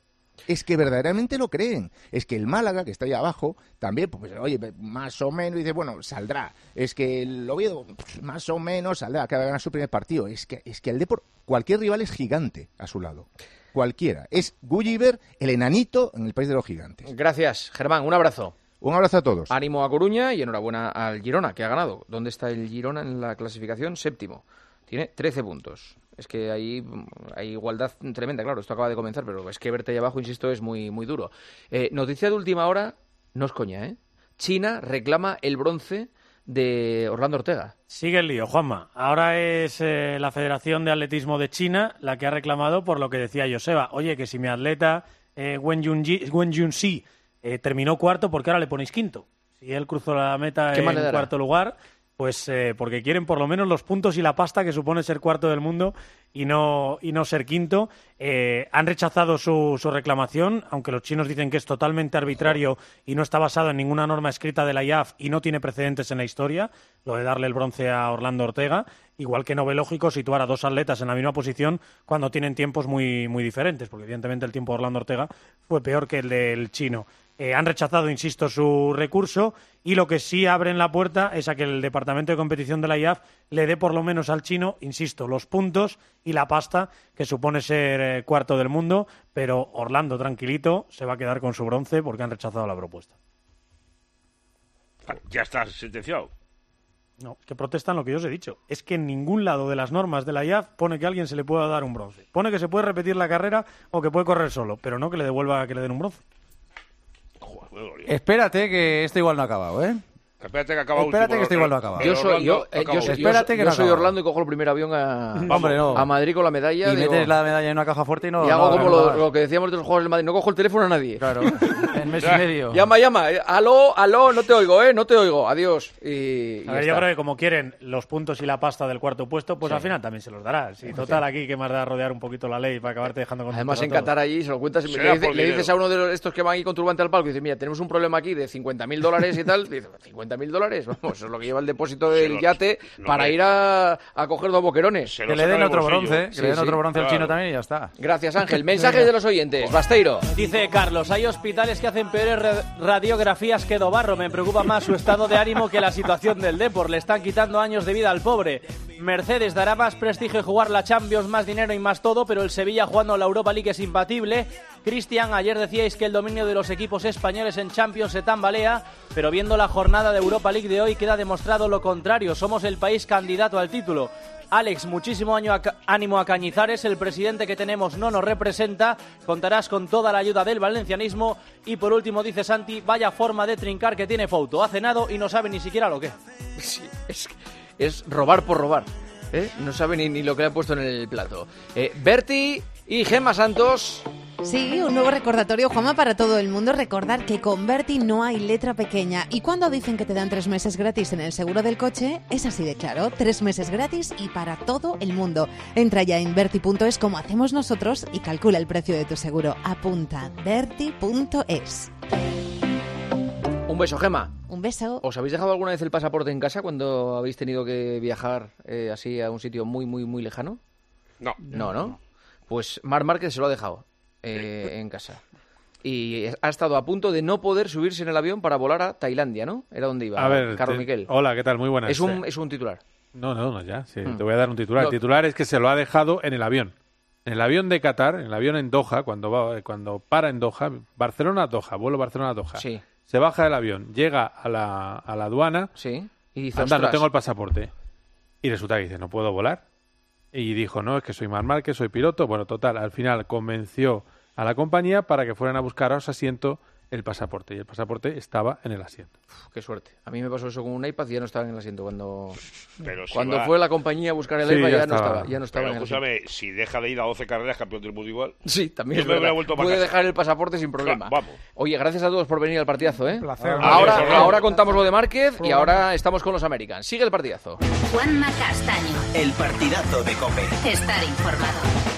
Es que verdaderamente lo creen. Es que el Málaga, que está ahí abajo, también, pues, oye, más o menos, dice, bueno, saldrá. Es que el Oviedo, más o menos, saldrá, acaba de ganar su primer partido. Es que el Depor, cualquier rival es gigante a su lado. Cualquiera. Es Gulliver, el enanito en el país de los gigantes. Gracias, Germán. Un abrazo. Un abrazo a todos. Ánimo a Coruña y enhorabuena al Girona, que ha ganado. ¿Dónde está el Girona en la clasificación? 7º. Tiene 13 puntos. Es que hay igualdad tremenda, claro. Esto acaba de comenzar, pero es que verte ahí abajo, insisto, es muy, muy duro. Noticia de última hora, no es coña, ¿eh? China reclama el bronce de Orlando Ortega. Sigue el lío, Juanma. Ahora es la Federación de Atletismo de China la que ha reclamado por lo que decía Joseba. Oye, que si mi atleta Wen Junxi terminó cuarto, ¿por qué ahora le ponéis quinto? Si él cruzó la meta en cuarto lugar, pues porque quieren por lo menos los puntos y la pasta que supone ser cuarto del mundo y no ser quinto. Han rechazado su reclamación, aunque los chinos dicen que es totalmente arbitrario y no está basado en ninguna norma escrita de la IAF y no tiene precedentes en la historia, lo de darle el bronce a Orlando Ortega, igual que no ve lógico situar a 2 atletas en la misma posición cuando tienen tiempos muy, muy diferentes, porque evidentemente el tiempo de Orlando Ortega fue peor que el del chino. Han rechazado, insisto, su recurso y lo que sí abren la puerta es a que el Departamento de Competición de la IAF le dé por lo menos al chino, insisto, los puntos y la pasta que supone ser cuarto del mundo, pero Orlando, tranquilito, se va a quedar con su bronce porque han rechazado la propuesta. Ya está sentenciado. No, que protestan lo que yo os he dicho. Es que en ningún lado de las normas de la IAF pone que a alguien se le pueda dar un bronce. Pone que se puede repetir la carrera o que puede correr solo, pero no que le devuelva que le den un bronce. Espérate, que esto igual no ha acabado, ¿eh? Espérate que acaba Espérate último. que esto igual no acaba. Yo soy Orlando y cojo el primer avión a Madrid con la medalla. Y metes la medalla en una caja fuerte y no... Y hago como lo que decíamos de los juegos del Madrid. No cojo el teléfono a nadie. Claro, en mes y medio. Llama. Aló, no te oigo, no te oigo. Adiós. A ver, yo creo que como quieren los puntos y la pasta del cuarto puesto, pues al final también se los dará. Sí, total, aquí que más da rodear un poquito la ley para acabarte dejando con... Además, en Qatar allí se lo cuentas y le dices a uno de estos que van aquí con turbante al palco y dices, mira, tenemos un problema aquí de $50.000 y tal. Dice, $50.000, vamos, eso es lo que lleva el depósito del yate para ir a coger dos boquerones. Que le den otro bronce, al chino también y ya está. Gracias, Ángel. Mensajes de los oyentes. Basteiro. Dice Carlos, hay hospitales que hacen peores radiografías que Dobarro. Me preocupa más su estado de ánimo que la situación del Depor. Le están quitando años de vida al pobre. Mercedes dará más prestigio y jugar la Champions, más dinero y más todo, pero el Sevilla jugando la Europa League es imbatible. Cristian, ayer decíais que el dominio de los equipos españoles en Champions se tambalea, pero viendo la jornada de Europa League de hoy queda demostrado lo contrario. Somos el país candidato al título. Alex, muchísimo ánimo a Cañizares, el presidente que tenemos no nos representa, contarás con toda la ayuda del valencianismo. Y por último dice Santi, vaya forma de trincar que tiene Fouto, ha cenado y no sabe ni siquiera lo que. Sí, es robar por robar, no sabe ni lo que le ha puesto en el plato. Berti y Gemma Santos. Sí, un nuevo recordatorio, Juanma, para todo el mundo. Recordar que con Berti no hay letra pequeña. Y cuando dicen que te dan 3 meses gratis en el seguro del coche, es así de claro. 3 meses gratis y para todo el mundo. Entra ya en Berti.es como hacemos nosotros y calcula el precio de tu seguro. Apunta, Berti.es. Un beso, Gemma. Un beso. ¿Os habéis dejado alguna vez el pasaporte en casa cuando habéis tenido que viajar así a un sitio muy, muy, muy lejano? No. Pues Marc Márquez se lo ha dejado en casa. Y ha estado a punto de no poder subirse en el avión para volar a Tailandia, ¿no? Era donde iba. A ver, Carlos Miquel. Hola, ¿qué tal? Muy buenas. Es un titular. No, ya. Sí, te voy a dar un titular. El titular es que se lo ha dejado en el avión. En el avión de Qatar, en el avión en Doha, cuando para en Doha, Barcelona-Doha, vuelo Barcelona-Doha. Sí. Se baja del avión, llega a la aduana. Sí. Y dice, anda, no tengo el pasaporte. Y resulta que dice, no puedo volar. Y dijo, no, es que soy Marc Márquez, soy piloto. Bueno, total, al final convenció a la compañía para que fueran a buscar a su asiento el pasaporte. Y el pasaporte estaba en el asiento. Qué suerte. A mí me pasó eso con un iPad y ya no estaba en el asiento. Cuando si fue la compañía a buscar el iPad ya no estaba pero, en el asiento. Escúchame, si deja de ir a 12 carreras, campeón del mundo igual. Sí, también yo me hubiera vuelto puede dejar el pasaporte sin problema. Vamos. Oye, gracias a todos por venir al partidazo, ¿eh? Un placer. Ahora contamos lo de Márquez y ahora estamos con los Americans. Sigue el partidazo. Juanma Castaño. El partidazo de COPE. Estar informado.